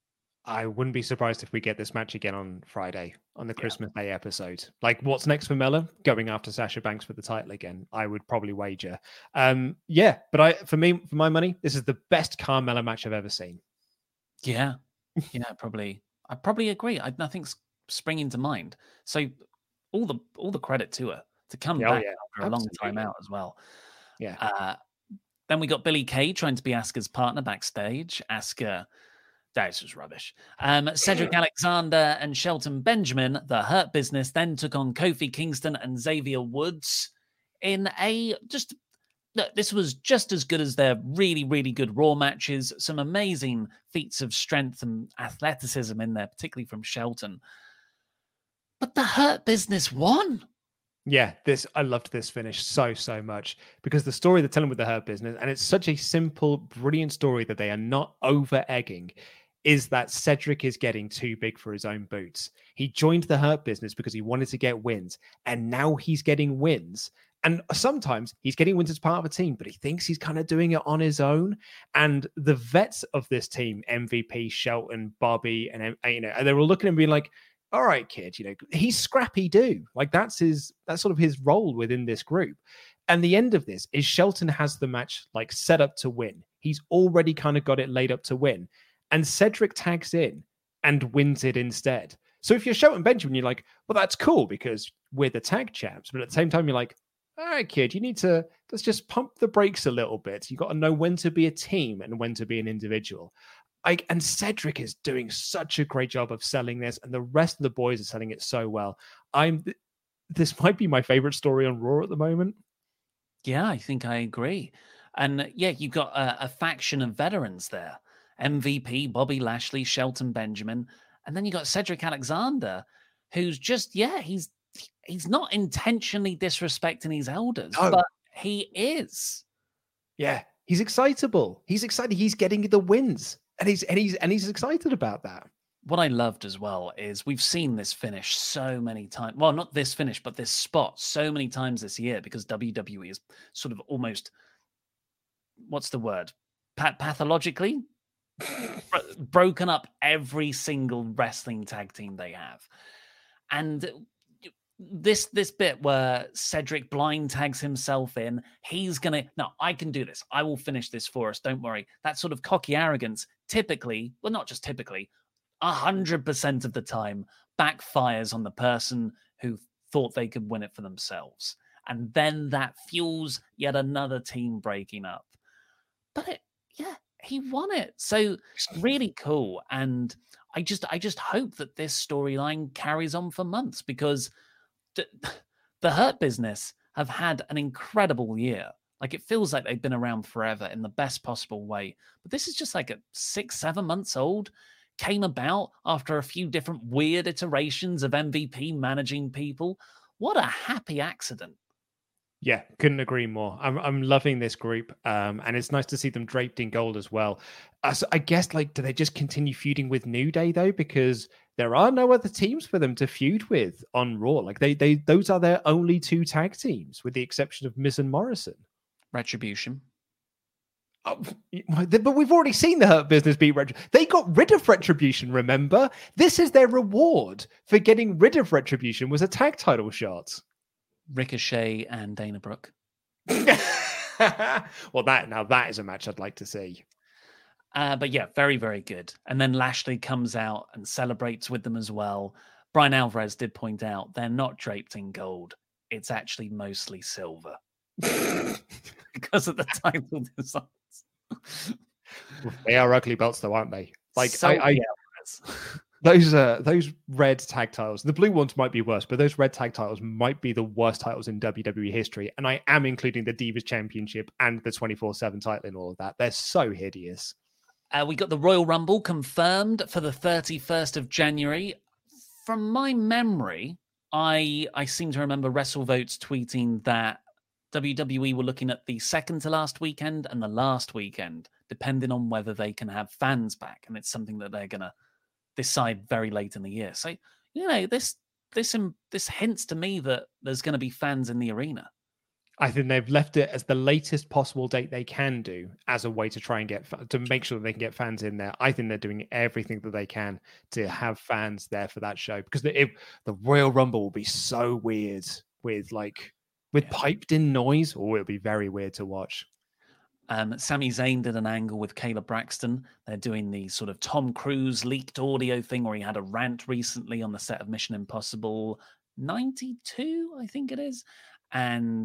I wouldn't be surprised if we get this match again on Friday, on the Christmas yeah. Day episode. Like, what's next for Mella? Going after Sasha Banks for the title again, I would probably wager. Um, yeah, but I, for me, for my money, this is the best Carmella match I've ever seen. Yeah, yeah, probably. I probably agree. I, nothing's springing to mind. So, all the all the credit to her to come yeah, back oh, yeah. after a long time out as well. Yeah. Uh, then we got Billie Kay trying to be Asuka's partner backstage. Asuka. That was rubbish. Um, Cedric Alexander and Shelton Benjamin, the Hurt Business, then took on Kofi Kingston and Xavier Woods in a just. This was just as good as their really, really good Raw matches. Some amazing feats of strength and athleticism in there, particularly from Shelton. But the Hurt Business won. Yeah, this I loved this finish so, so much because the story they're telling with the Hurt Business, and it's such a simple, brilliant story that they are not over-egging, is that Cedric is getting too big for his own boots. He joined the Hurt Business because he wanted to get wins, and now he's getting wins. And sometimes he's getting wins as part of a team, but he thinks he's kind of doing it on his own. And the vets of this team, M V P, Shelton, Bobby, and you know, they were looking at him being like, all right, kid, you know, he's scrappy do. Like that's his, that's sort of his role within this group. And the end of this is Shelton has the match like set up to win. He's already kind of got it laid up to win. And Cedric tags in and wins it instead. So if you're Shelton Benjamin, you're like, well, that's cool because we're the tag champs. But at the same time, you're like, all right, kid, you need to, let's just pump the brakes a little bit. You got to know when to be a team and when to be an individual. I, and Cedric is doing such a great job of selling this, and the rest of the boys are selling it so well. I'm. This might be my favorite story on Raw at the moment. Yeah, I think I agree. And yeah, you've got a, a faction of veterans there. M V P, Bobby Lashley, Shelton Benjamin. And then you got Cedric Alexander, who's just, yeah, he's he's not intentionally disrespecting his elders, no. but he is. Yeah, he's excitable. He's excited. He's getting the wins. And he's and he's and he's excited about that. What I loved as well is we've seen this finish so many times. Well, not this finish, but this spot so many times this year because W W E is sort of almost, what's the word? Pa- pathologically bro- broken up every single wrestling tag team they have. And this this bit where Cedric blind tags himself in, he's gonna, no, I can do this. I will finish this for us. Don't worry. That sort of cocky arrogance typically, well, not just typically, a hundred percent of the time backfires on the person who thought they could win it for themselves. And then that fuels yet another team breaking up. But it, yeah, he won it. So really cool. And I just I just hope that this storyline carries on for months, because the, the Hurt Business have had an incredible year. Like, it feels like they've been around forever in the best possible way. But this is just like a six, seven months old. Came about after a few different weird iterations of M V P managing people. What a happy accident. Yeah, couldn't agree more. I'm I'm loving this group, um, and it's nice to see them draped in gold as well. Uh, so I guess, like, do they just continue feuding with New Day though? Because there are no other teams for them to feud with on Raw. Like, they they those are their only two tag teams, with the exception of Miz and Morrison. Retribution. Oh, but we've already seen the Hurt Business beat Retribution. They got rid of Retribution, remember? This is their reward for getting rid of Retribution, was a tag title shot. Ricochet and Dana Brooke. Well, that now that is a match I'd like to see. Uh, but yeah, very, very good. And then Lashley comes out and celebrates with them as well. Brian Alvarez did point out they're not draped in gold. It's actually mostly silver. Because of the title designs. They are ugly belts though, aren't they? Like, so, I, I yeah. Those uh, those red tag titles, the blue ones might be worse, but those red tag titles might be the worst titles in W W E history. And I am including the Divas Championship and the twenty-four seven title in all of that. They're so hideous. Uh, we got the Royal Rumble confirmed for the thirty-first of January. From my memory, I I seem to remember WrestleVotes tweeting that W W E were looking at the second to last weekend and the last weekend, depending on whether they can have fans back. And it's something that they're going to decide very late in the year. So, you know, this this this hints to me that there's going to be fans in the arena. I think they've left it as the latest possible date they can do as a way to try and get to make sure that they can get fans in there. I think they're doing everything that they can to have fans there for that show, because the, if, the Royal Rumble will be so weird with like with yeah. piped in noise, or it'll be very weird to watch. Um, Sami Zayn did an angle with Kayla Braxton. They're doing the sort of Tom Cruise leaked audio thing where he had a rant recently on the set of Mission Impossible ninety-two, I think it is. And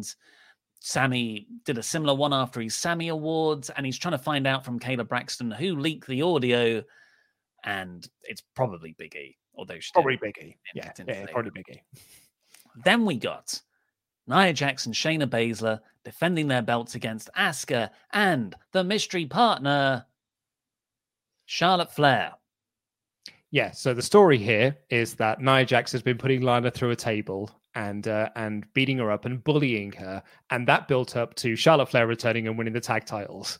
Sammy did a similar one after his Sammy Awards, and he's trying to find out from Kayla Braxton who leaked the audio, and it's probably Big E. Although she probably Big E. Yeah, yeah probably Big E. Then we got Nia Jax and Shayna Baszler defending their belts against Asuka and the mystery partner, Charlotte Flair. Yeah, so the story here is that Nia Jax has been putting Lana through a table and uh, and beating her up and bullying her, and that built up to Charlotte Flair returning and winning the tag titles.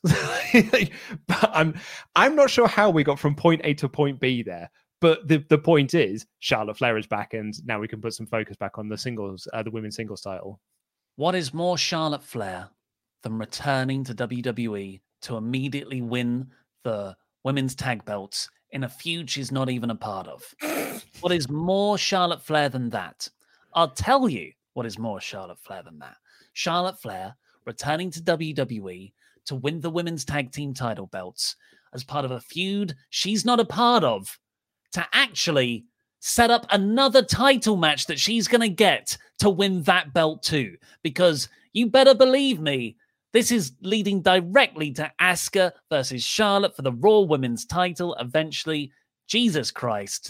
But I'm I'm not sure how we got from point A to point B there. But the, the point is, Charlotte Flair is back, and now we can put some focus back on the singles, uh, the women's singles title. What is more Charlotte Flair than returning to W W E to immediately win the women's tag belts in a feud she's not even a part of? What is more Charlotte Flair than that? I'll tell you what is more Charlotte Flair than that. Charlotte Flair returning to W W E to win the women's tag team title belts as part of a feud she's not a part of, to actually set up another title match that she's going to get to win that belt too. Because you better believe me, this is leading directly to Asuka versus Charlotte for the Raw Women's title eventually. Jesus Christ.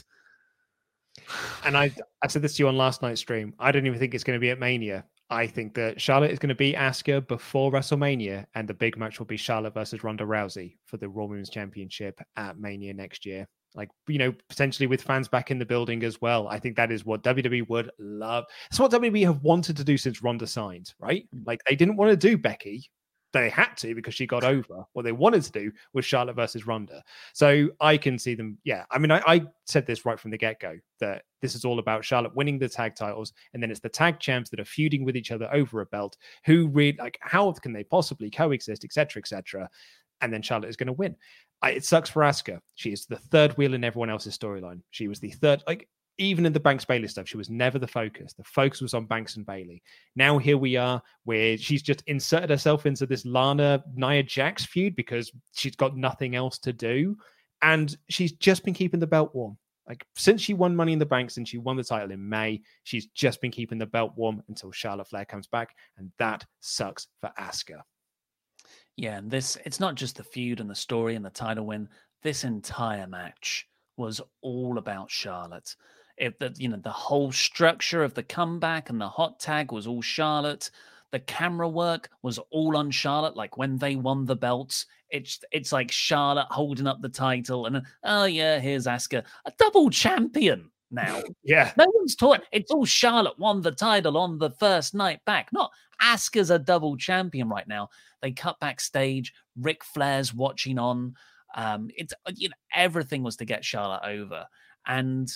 And I, I said this to you on last night's stream. I don't even think it's going to be at Mania. I think that Charlotte is going to beat Asuka before WrestleMania, and the big match will be Charlotte versus Ronda Rousey for the Raw Women's Championship at Mania next year. Like, you know, potentially with fans back in the building as well. I think that is what W W E would love. It's what W W E have wanted to do since Ronda signed, right? Like, they didn't want to do Becky. They had to because she got over. What they wanted to do was Charlotte versus Ronda. So I can see them. Yeah. I mean, I, I said this right from the get-go, that this is all about Charlotte winning the tag titles. And then it's the tag champs that are feuding with each other over a belt. Who really, like, how can they possibly coexist, et cetera, et cetera. And then Charlotte is going to win. I, it sucks for Asuka. She is the third wheel in everyone else's storyline. She was the third, like, even in the Banks Bailey stuff, she was never the focus. The focus was on Banks and Bailey. Now here we are, where she's just inserted herself into this Lana Nia Jax feud because she's got nothing else to do, and she's just been keeping the belt warm. Like, since she won Money in the Bank, since she won the title in May, she's just been keeping the belt warm until Charlotte Flair comes back, and that sucks for Asuka. Yeah, and this, it's not just the feud and the story and the title win. This entire match was all about Charlotte. If the, you know, the whole structure of the comeback and the hot tag was all Charlotte. The camera work was all on Charlotte. Like when they won the belts, it's it's like Charlotte holding up the title, and oh yeah, here's Asuka, a double champion now. Yeah, no one's taught. It's all Charlotte won the title on the first night back. Not Asuka's a double champion right now. They cut backstage. Ric Flair's watching on. Um, it's you know everything was to get Charlotte over, and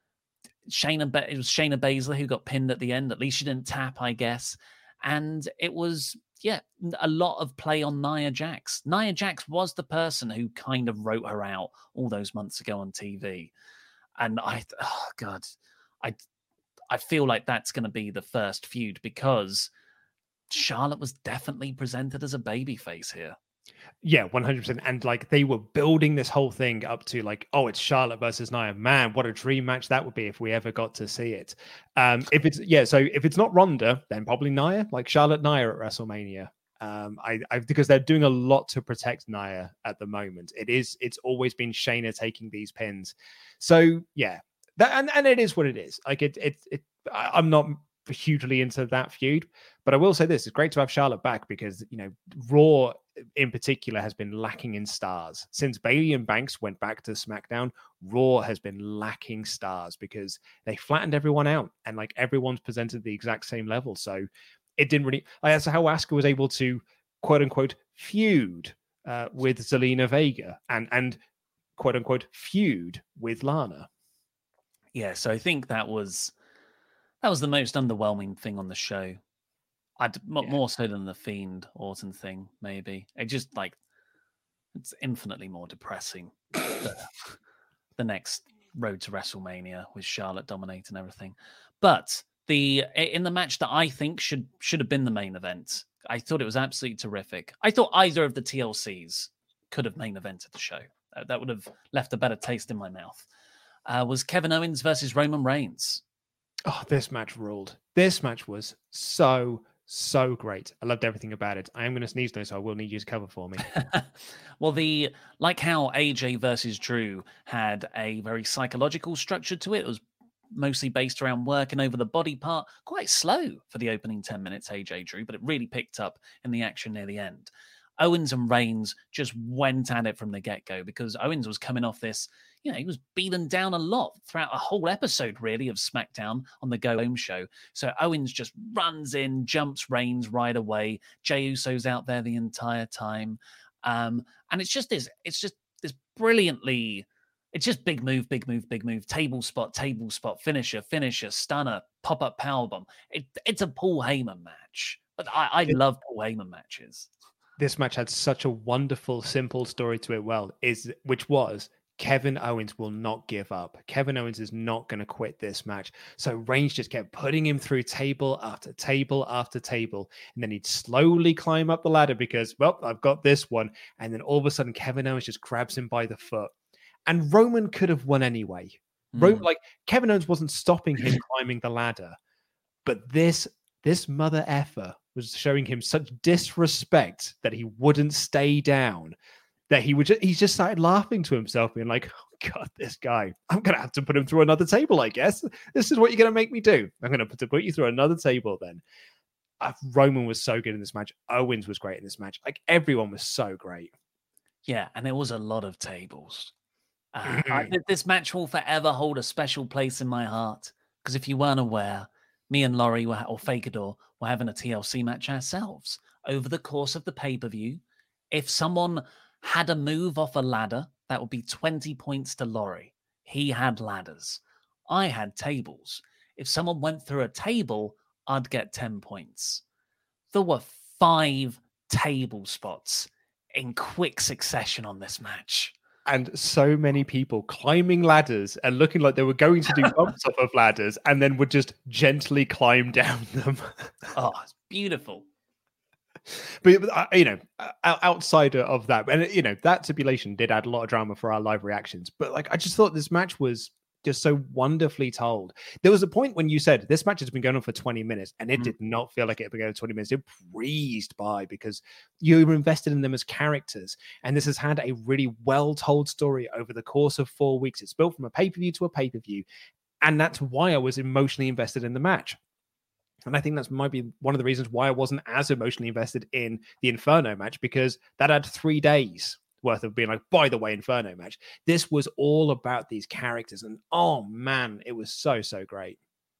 Shayna, ba- it was Shayna Baszler who got pinned at the end. At least she didn't tap, I guess. And it was, yeah, a lot of play on Nia Jax. Nia Jax was the person who kind of wrote her out all those months ago on T V. And I, oh God, I, I feel like that's going to be the first feud because Charlotte was definitely presented as a babyface here. Yeah, one hundred percent. And like they were building this whole thing up to like, oh, it's Charlotte versus Nia. Man, what a dream match that would be if we ever got to see it. Um, if it's yeah, so if it's not Ronda, then probably Nia, like Charlotte Nia at WrestleMania. Um, I, I because they're doing a lot to protect Nia at the moment. It is it's always been Shayna taking these pins. So yeah, that and, and it is what it is. Like it it it I, I'm not hugely into that feud, but I will say this: it's great to have Charlotte back because you know Raw in particular has been lacking in stars since Bayley and Banks went back to SmackDown. Raw has been lacking stars because they flattened everyone out and like everyone's presented the exact same level. So it didn't really. Like, that's how Asuka was able to quote unquote feud uh, with Zelina Vega and and quote unquote feud with Lana. Yeah, so I think that was. That was the most underwhelming thing on the show. I'd m- Yeah. more so than the Fiend Orton thing, maybe. It just like it's infinitely more depressing. the, the next road to WrestleMania with Charlotte dominating everything. But the in the match that I think should should have been the main event, I thought it was absolutely terrific. I thought either of the T L Cs could have main evented the show. Uh, that would have left a better taste in my mouth. Uh, was Kevin Owens versus Roman Reigns. Oh, this match ruled. This match was so, so great. I loved everything about it. I am going to sneeze though, so I will need you to cover for me. Well, the like how A J versus Drew had a very psychological structure to it. It was mostly based around working over the body part. Quite slow for the opening ten minutes, A J Drew, but it really picked up in the action near the end. Owens and Reigns just went at it from the get-go because Owens was coming off this, you know, he was beaten down a lot throughout a whole episode, really, of SmackDown on the Go Home show. So Owens just runs in, jumps Reigns right away. Jey Uso's out there the entire time. Um, and it's just this, it's just this brilliantly, it's just big move, big move, big move, table spot, table spot, finisher, finisher, stunner, pop-up powerbomb. It, it's a Paul Heyman match. But I, I it, love Paul Heyman matches. This match had such a wonderful, simple story to it. Well, is which was Kevin Owens will not give up. Kevin Owens is not going to quit this match. So Reigns just kept putting him through table after table after table. And then he'd slowly climb up the ladder because, well, I've got this one. And then all of a sudden, Kevin Owens just grabs him by the foot. And Roman could have won anyway. Mm. Roman, like Kevin Owens wasn't stopping him climbing the ladder. But this, this mother effer was showing him such disrespect that he wouldn't stay down, that he would just, he just started laughing to himself, being like, oh God, this guy, I'm going to have to put him through another table, I guess. This is what you're going to make me do. I'm going to put, to put you through another table then. Uh, Roman was so good in this match. Owens was great in this match. Like everyone was so great. Yeah, and there was a lot of tables. Uh, I, this match will forever hold a special place in my heart. Because if you weren't aware, me and Laurie were, or Fakador were having a T L C match ourselves over the course of the pay-per-view. If someone had a move off a ladder, that would be twenty points to Laurie. He had ladders. I had tables. If someone went through a table, I'd get ten points. There were five table spots in quick succession on this match. and so many people climbing ladders and looking like they were going to do bumps off of ladders and then would just gently climb down them. Oh, it's beautiful. But, you know, outside of that, and, you know, that stipulation did add a lot of drama for our live reactions. But, like, I just thought this match was just so wonderfully told. There was a point when you said this match has been going on for twenty minutes, and it mm-hmm. did not feel like it had been going on twenty minutes. It breezed by because you were invested in them as characters. And this has had a really well-told story over the course of four weeks. It's built from a pay-per-view to a pay-per-view. And that's why I was emotionally invested in the match. And I think that's might be one of the reasons why I wasn't as emotionally invested in the Inferno match, because that had three days worth of being like, by the way, Inferno match. This was all about these characters. And oh man, it was so, so great.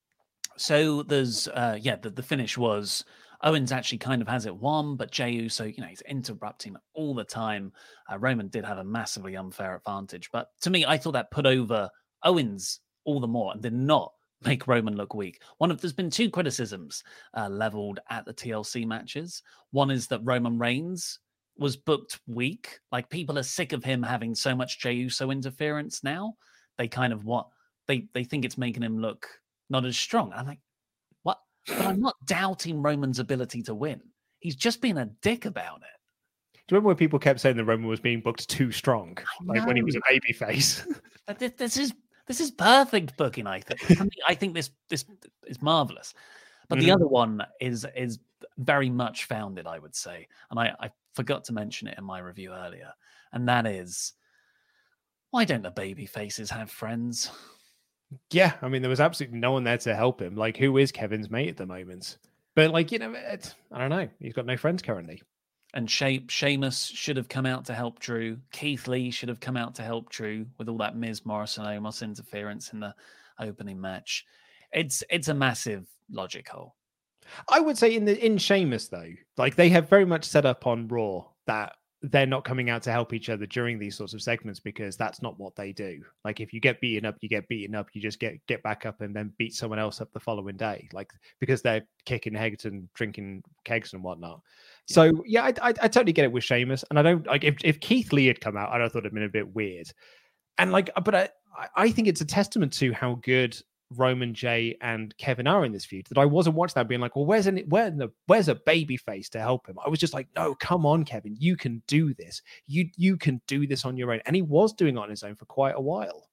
So there's, uh, yeah, the, the finish was Owens actually kind of has it won, but Jey Uso, you know, he's interrupting all the time. Uh, Roman did have a massively unfair advantage. But to me, I thought that put over Owens all the more and did not make Roman look weak. One of there's been two criticisms uh, leveled at the T L C matches. One is that Roman Reigns was booked weak. Like, people are sick of him having so much Jey Uso interference now. They kind of what they they think it's making him look not as strong. I'm like, what? But I'm not doubting Roman's ability to win. He's just being a dick about it. Do you remember when people kept saying that Roman was being booked too strong, like when he was a babyface? But this is this is perfect booking. I think. I, mean, I think this this is marvelous. But mm-hmm. the other one is is very much founded, I would say, and I, I forgot to mention it in my review earlier, and that is, why don't the baby faces have friends? Yeah, I mean, there was absolutely no one there to help him. Like, who is Kevin's mate at the moment? But, like, you know, it, I don't know. He's got no friends currently. And she- Sheamus should have come out to help Drew. Keith Lee should have come out to help Drew with all that Miz Morrison Omos interference in the opening match. It's it's a massive logic hole. I would say in the in Sheamus, though, like, they have very much set up on Raw that they're not coming out to help each other during these sorts of segments, because that's not what they do. Like, if you get beaten up, you get beaten up. You just get get back up and then beat someone else up the following day, like, because they're kicking heads and drinking kegs and whatnot. Yeah. So yeah, I, I I totally get it with Sheamus, and I don't like if if Keith Lee had come out, I'd have thought it'd been a bit weird. And like, but I I think it's a testament to how good Roman, Jey, and Kevin are in this feud that I wasn't watching that being like, well, where's an where the where's a baby face to help him? I was just like, no, come on, Kevin, you can do this. You you can do this on your own, and he was doing it on his own for quite a while.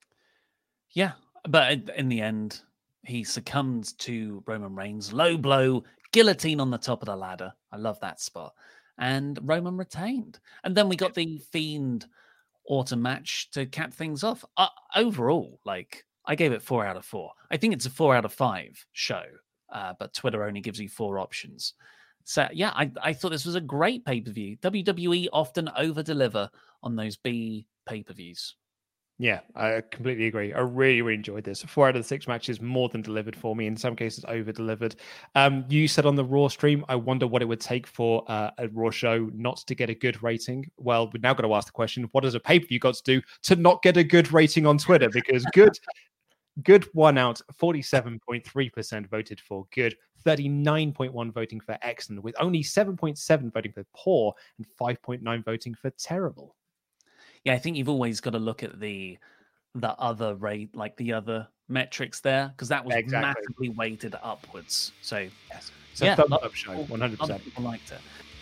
Yeah, but in the end, he succumbed to Roman Reigns. Low blow, guillotine on the top of the ladder. I love that spot, and Roman retained. And then we got the Fiend Autumn match to cap things off. Uh, overall, like, I gave it four out of four. I think it's a four out of five show, uh, but Twitter only gives you four options. So, yeah, I, I thought this was a great pay-per-view. W W E often over-deliver on those B pay-per-views. Yeah, I completely agree. I really, really enjoyed this. Four out of the six matches more than delivered for me. In some cases, over-delivered. Um, you said on the Raw stream, I wonder what it would take for uh, a Raw show not to get a good rating. Well, we've now got to ask the question, what does a pay-per-view got to do to not get a good rating on Twitter? Because good... Good won out, forty-seven point three percent voted for good, thirty-nine point one voting for excellent, with only seven point seven voting for poor and five point nine voting for terrible. Yeah, I think you've always got to look at the the other rate, like the other metrics there, because that was exactly. massively weighted upwards. So, yes. So yeah, thumbs up show, one hundred percent. People liked it.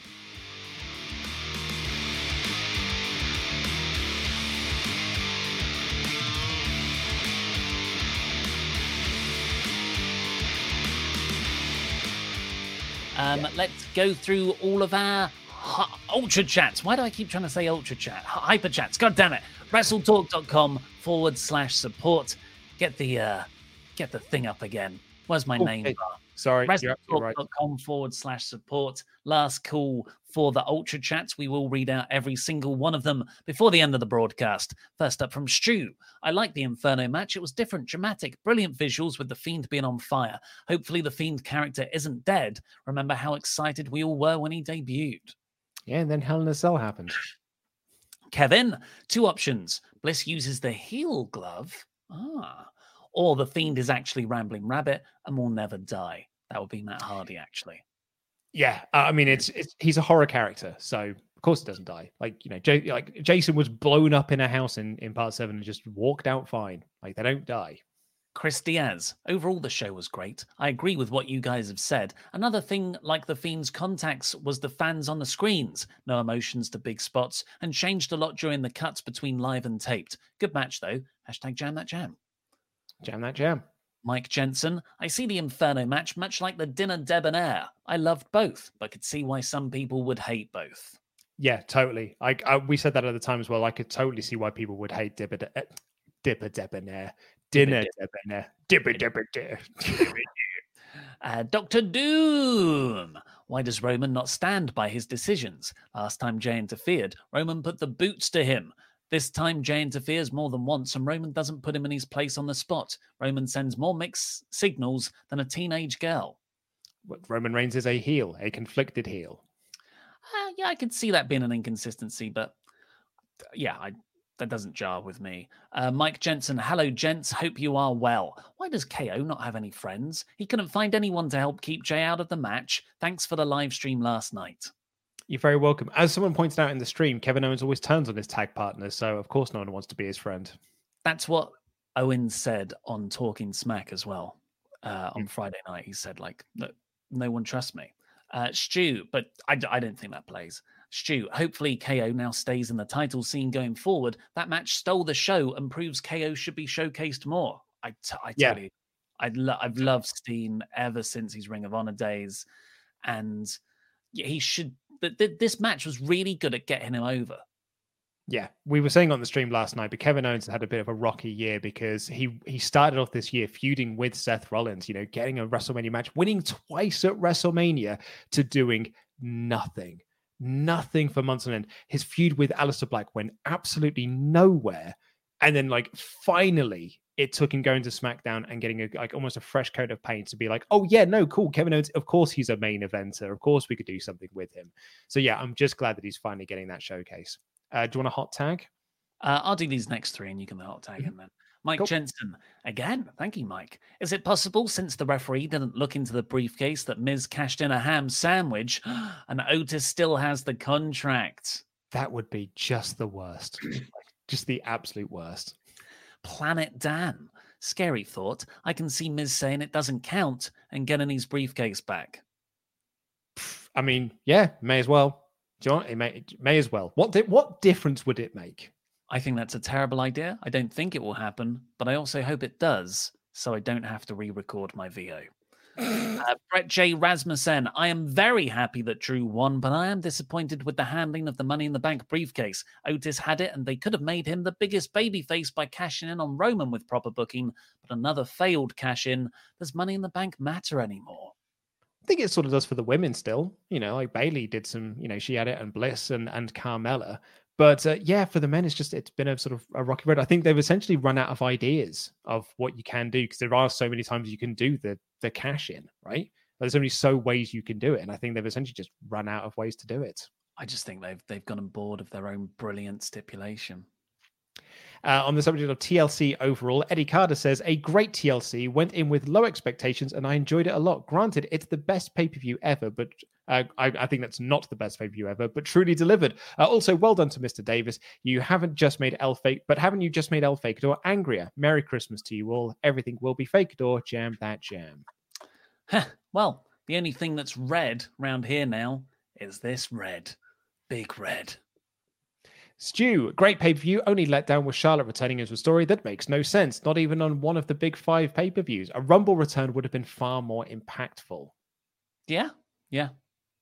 Um, yeah. Let's go through all of our hu- ultra chats. Why do I keep trying to say ultra chat? Hyper chats. God damn it. WrestleTalk.com forward slash support. Get the uh, get the thing up again. Where's my okay. name bar? Sorry. WrestleTalk.com right. forward slash support. Last call for the ultra chats. We will read out every single one of them before the end of the broadcast. First up from Stu. I like the Inferno match. It was different, dramatic, brilliant visuals with the Fiend being on fire. Hopefully the Fiend character isn't dead. Remember how excited we all were when he debuted. Yeah, and then Hell in a Cell happened. Kevin, two options. Bliss uses the heel glove. Ah. Or the Fiend is actually Rambling Rabbit and will never die. That would be Matt Hardy, actually. Yeah, uh, I mean, it's, it's he's a horror character, so Of course, it doesn't die. Like you know, J- like Jason was blown up in a house in, in part seven and just walked out fine. Like they don't die. Chris Diaz. Overall, the show was great. I agree with what you guys have said. Another thing like The Fiend's contacts was the fans on the screens. No emotions to big spots and changed a lot during the cuts between live and taped. Good match, though. Hashtag jam that jam. Jam that jam. Mike Jensen. I see the Inferno match much like the Dinner Debonair. I loved both, but could see why some people would hate both. Yeah, totally. I, I we said that at the time as well. I could totally see why people would hate Dipper, De- Dipper Debonair. Dinner Debonair. Dipper Debonair. Uh, Doctor Doom. Why does Roman not stand by his decisions? Last time Jay interfered, Roman put the boots to him. This time Jay interferes more than once and Roman doesn't put him in his place on the spot. Roman sends more mixed signals than a teenage girl. Roman Reigns is a heel, a conflicted heel. Uh, yeah, I could see that being an inconsistency, but yeah, I, that doesn't jar with me. Uh, Mike Jensen, hello, gents. Hope you are well. Why does K O not have any friends? He couldn't find anyone to help keep Jay out of the match. Thanks for the live stream last night. You're very welcome. As someone pointed out in the stream, Kevin Owens always turns on his tag partners, so of course no one wants to be his friend. That's what Owens said on Talking Smack as well. Uh, on mm. Friday night, he said, like, no, no one trusts me. Uh, Stu, but I, I don't think that plays. Stu, hopefully K O now stays in the title scene going forward. That match stole the show and proves K O should be showcased more. I, t- I tell yeah. you, I lo- I've loved Steen ever since his Ring of Honor days. And he should... Th- th- this match was really good at getting him over. Yeah, we were saying on the stream last night, but Kevin Owens had a bit of a rocky year because he he started off this year feuding with Seth Rollins, you know, getting a WrestleMania match, winning twice at WrestleMania to doing nothing. Nothing for months on end. His feud with Aleister Black went absolutely nowhere. And then, like, finally, it took him going to SmackDown and getting a, like almost a fresh coat of paint to be like, oh, yeah, no, cool. Kevin Owens, of course, he's a main eventer. Of course, we could do something with him. So, yeah, I'm just glad that he's finally getting that showcase. Uh, do you want a hot tag? Uh, I'll do these next three and you can hot tag him then. Mike cool. Jensen, again, thank you, Mike. Is it possible, since the referee didn't look into the briefcase, that Miz cashed in a ham sandwich and Otis still has the contract? That would be just the worst. Just the absolute worst. Planet Dan, scary thought. I can see Miz saying it doesn't count and getting his briefcase back. I mean, yeah, may as well. Do you want, it may, it may as well. What di- what difference would it make? I think that's a terrible idea. I don't think it will happen, but I also hope it does, so I don't have to re-record my V O. uh, Brett J. Rasmussen, I am very happy that Drew won, but I am disappointed with the handling of the Money in the Bank briefcase. Otis had it, and they could have made him the biggest babyface by cashing in on Roman with proper booking, but another failed cash-in. Does Money in the Bank matter anymore? I think it sort of does for the women still. You know, like Bayley did some, you know, she had it and Bliss and, and Carmella. But uh, yeah, for the men, it's just, it's been a sort of a rocky road. I think they've essentially run out of ideas of what you can do because there are so many times you can do the, the cash in, right? There's only so ways you can do it. And I think they've essentially just run out of ways to do it. I just think they've, they've gotten bored of their own brilliant stipulation. Uh, on the subject of T L C overall, Eddie Carter says, a great T L C, went in with low expectations and I enjoyed it a lot. Granted, it's the best pay-per-view ever, but uh, I, I think that's not the best pay-per-view ever, but truly delivered. Uh, also, well done to Mister Davis. You haven't just made El Fake, but haven't you just made El Fakador angrier? Merry Christmas to you all. Everything will be Fakador. Jam that jam. Huh. Well, the only thing that's red around here now is this red. Big red. Stu, great pay-per-view, only let down with Charlotte returning as a story that makes no sense, not even on one of the big five pay-per-views. A Rumble return would have been far more impactful. Yeah, yeah.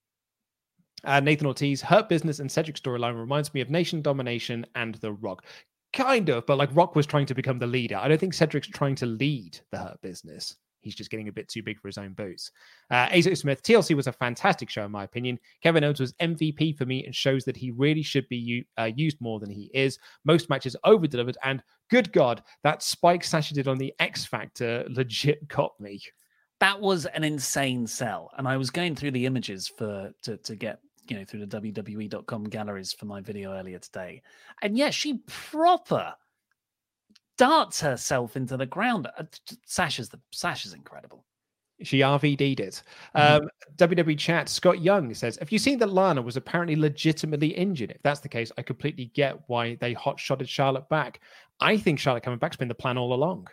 Uh, Nathan Ortiz, Hurt Business and Cedric storyline reminds me of Nation Domination and The Rock. Kind of, but like Rock was trying to become the leader. I don't think Cedric's trying to lead the Hurt Business. He's just getting a bit too big for his own boots. Uh, Azo Smith, T L C was a fantastic show in my opinion. Kevin Owens was M V P for me and shows that he really should be u- uh, used more than he is. Most matches over-delivered and good God, that Spike Sasha did on the X Factor legit got me. That was an insane sell. And I was going through the images for to, to get, you know, through the W W E dot com galleries for my video earlier today. And yeah, she proper darts herself into the ground. Sasha's the Sasha's incredible. She R V D'd it. Um, mm-hmm. W W E chat, Scott Young says, have you seen that Lana was apparently legitimately injured? If that's the case, I completely get why they hot-shotted Charlotte back. I think Charlotte coming back's been the plan all along.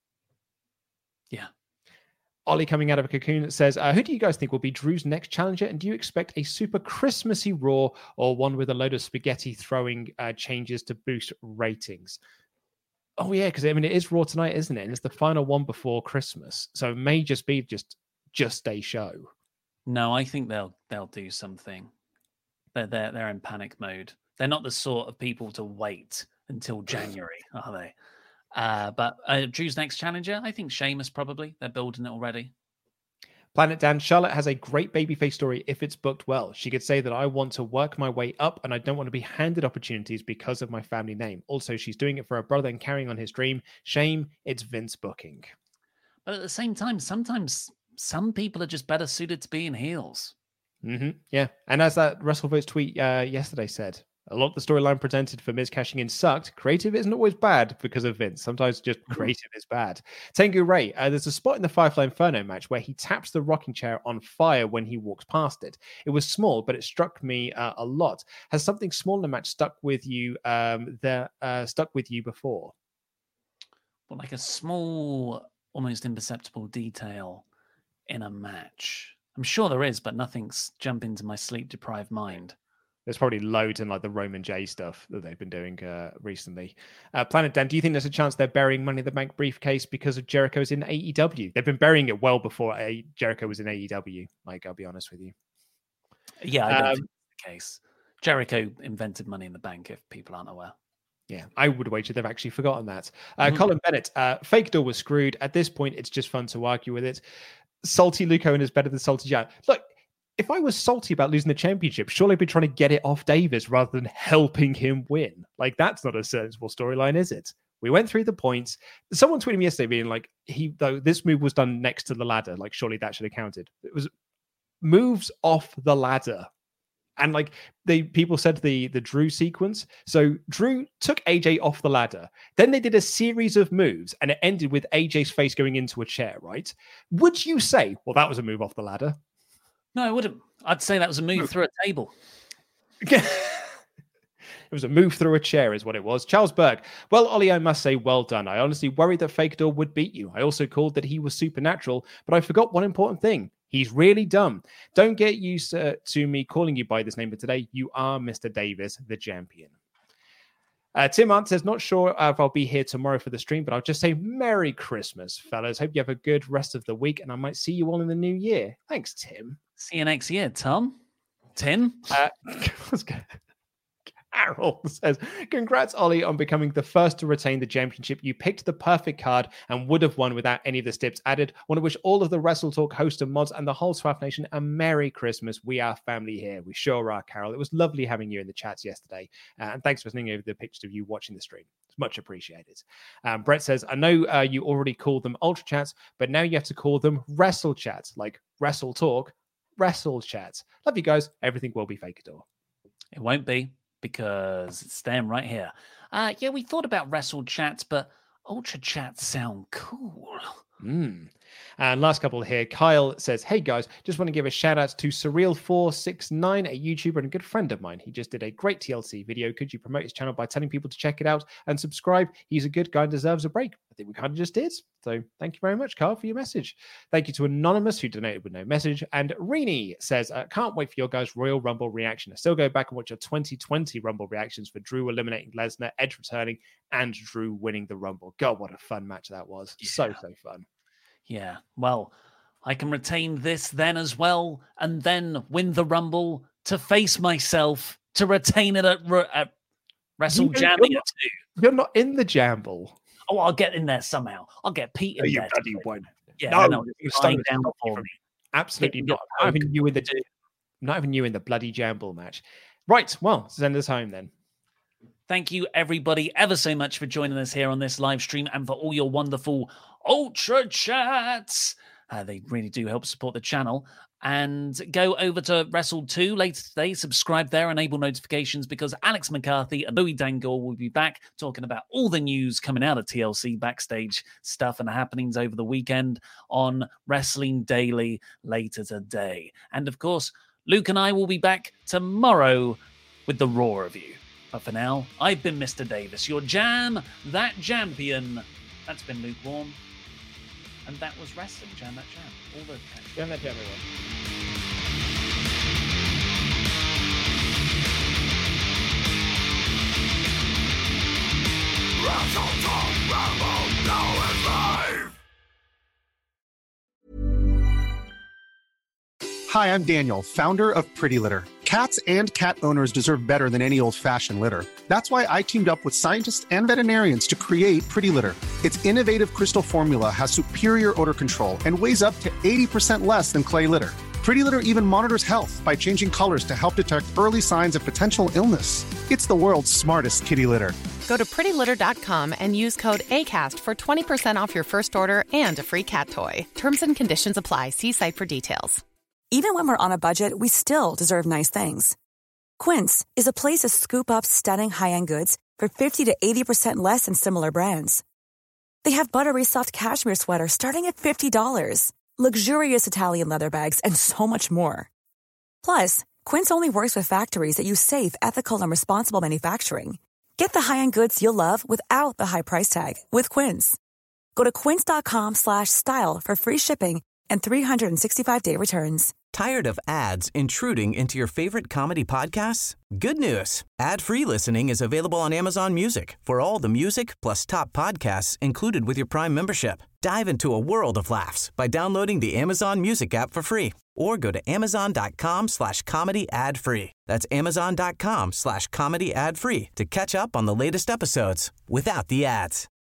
Yeah. Ollie coming out of a cocoon says, uh, who do you guys think will be Drew's next challenger? And do you expect a super Christmassy Raw or one with a load of spaghetti throwing uh, changes to boost ratings? Oh, yeah, because I mean, it is Raw tonight, isn't it? And it's the final one before Christmas. So it may just be just just a show. No, I think they'll they'll do something. They're, they're, they're in panic mode. They're not the sort of people to wait until January, are they? Uh, but uh, Drew's next challenger, I think Sheamus probably. They're building it already. Planet Dan, Charlotte has a great babyface story if it's booked well. She could say that I want to work my way up and I don't want to be handed opportunities because of my family name. Also, she's doing it for her brother and carrying on his dream. Shame it's Vince booking. But at the same time, sometimes some people are just better suited to being heels. Mm-hmm. Yeah. And as that WrestleVotes tweet uh, yesterday said, a lot of the storyline presented for Miz cashing in sucked. Creative isn't always bad because of Vince. Sometimes just creative is bad. Tengu Ray, uh, there's a spot in the Firefly Inferno match where he taps the rocking chair on fire when he walks past it. It was small, but it struck me uh, a lot. Has something small in the match stuck with you um, there, uh, stuck with you before? Well, like a small, almost imperceptible detail in a match. I'm sure there is, but nothing's jumped into my sleep-deprived mind. There's probably loads in like the Roman J stuff that they've been doing uh, recently. Uh, Planet Dan, do you think there's a chance they're burying Money in the Bank briefcase because of Jericho's in A E W? They've been burying it well before a- Jericho was in A E W. Like, I'll be honest with you. Yeah, I don't um, think that's the case. Jericho invented Money in the Bank, if people aren't aware. Yeah, I would wager they've actually forgotten that. Uh, Mm-hmm. Colin Bennett, uh, Fake Door was screwed. At this point, it's just fun to argue with it. Salty Luke Owen is better than Salty Jan. Look, if I was salty about losing the championship, surely I'd be trying to get it off Davis rather than helping him win. Like, that's not a sensible storyline, is it? We went through the points. Someone tweeted me yesterday being like, he though this move was done next to the ladder. Like, surely that should have counted. It was moves off the ladder. And like they people said the the Drew sequence. So Drew took A J off the ladder. Then they did a series of moves and it ended with A J's face going into a chair, right? Would you say, well, that was a move off the ladder? No, I wouldn't. I'd say that was a move through a table. It was a move through a chair is what it was. Charles Berg. Well, Ollie, I must say, well done. I honestly worried that Fake Door would beat you. I also called that he was supernatural, but I forgot one important thing. He's really dumb. Don't get used to, to me calling you by this name, but today you are Mister Davis, the champion. Uh, Tim Ant says, not sure if I'll be here tomorrow for the stream, but I'll just say Merry Christmas, fellas. Hope you have a good rest of the week, and I might see you all in the new year. Thanks, Tim. See you next year, Tom. Tim? Uh, Carol says, congrats, Ollie, on becoming the first to retain the championship. You picked the perfect card and would have won without any of the steps added. Want to wish all of the Wrestle Talk hosts and mods and the whole Swaff Nation a Merry Christmas. We are family here. We sure are, Carol. It was lovely having you in the chats yesterday. Uh, and thanks for sending over the pictures of you watching the stream. It's much appreciated. Um, Brett says, I know uh, you already called them Ultra Chats, but now you have to call them Wrestle Chats, like Wrestle Talk, Wrestle Chats. Love you guys. Everything will be Fake Door. It won't be, because it's them right here. Uh, yeah, we thought about Wrestle Chats, but Ultra Chats sound cool. Mm. And last couple here. Kyle says, hey guys, just want to give a shout out to Surreal four six nine, a YouTuber and a good friend of mine. He just did a great T L C video. Could you promote his channel by telling people to check it out and subscribe? He's a good guy and deserves a break. I think we kind of just did. So thank you very much, Kyle, for your message. Thank you to Anonymous, who donated with no message. And Rini says, uh, can't wait for your guys' Royal Rumble reaction. I still go back and watch your twenty twenty Rumble reactions for Drew eliminating Lesnar, Edge returning, and Drew winning the Rumble. God, what a fun match that was. Yeah. So, so fun. Yeah, well, I can retain this then as well, and then win the Rumble to face myself to retain it at, at Wrestle Jammy you're, you're not in the Jamble. Oh, I'll get in there somehow. I'll get Pete in no, you there. bloody won't. Yeah, no, I know. You're lying down for me. Absolutely not. Not even you in the not even you in the bloody Jamble match. Right. Well, send us home then. Thank you, everybody, ever so much for joining us here on this live stream and for all your wonderful Ultra Chats. Uh, they really do help support the channel. And go over to Wrestle two later today. Subscribe there, enable notifications, because Alex McCarthy and Louis Dangoor will be back talking about all the news coming out of T L C, backstage stuff and happenings over the weekend on Wrestling Daily later today. And of course, Luke and I will be back tomorrow with the Raw review. But for now, I've been Mister Davis, your jam, that champion. That's been Lukewarm. And that was Wrestling, Jam That Jam. All the Jam That Jam, everyone. Hi, I'm Daniel, founder of Pretty Litter. Cats and cat owners deserve better than any old-fashioned litter. That's why I teamed up with scientists and veterinarians to create Pretty Litter. Its innovative crystal formula has superior odor control and weighs up to eighty percent less than clay litter. Pretty Litter even monitors health by changing colors to help detect early signs of potential illness. It's the world's smartest kitty litter. Go to pretty litter dot com and use code ACAST for twenty percent off your first order and a free cat toy. Terms and conditions apply. See site for details. Even when we're on a budget, we still deserve nice things. Quince is a place to scoop up stunning high-end goods for fifty to eighty percent less than similar brands. They have buttery soft cashmere sweaters starting at fifty dollars, luxurious Italian leather bags, and so much more. Plus, Quince only works with factories that use safe, ethical, and responsible manufacturing. Get the high-end goods you'll love without the high price tag with Quince. Go to quince dot com slash style for free shipping and three sixty-five day returns. Tired of ads intruding into your favorite comedy podcasts? Good news. Ad-free listening is available on Amazon Music for all the music plus top podcasts included with your Prime membership. Dive into a world of laughs by downloading the Amazon Music app for free or go to amazon.com slash comedy ad free. That's amazon.com slash comedy ad free to catch up on the latest episodes without the ads.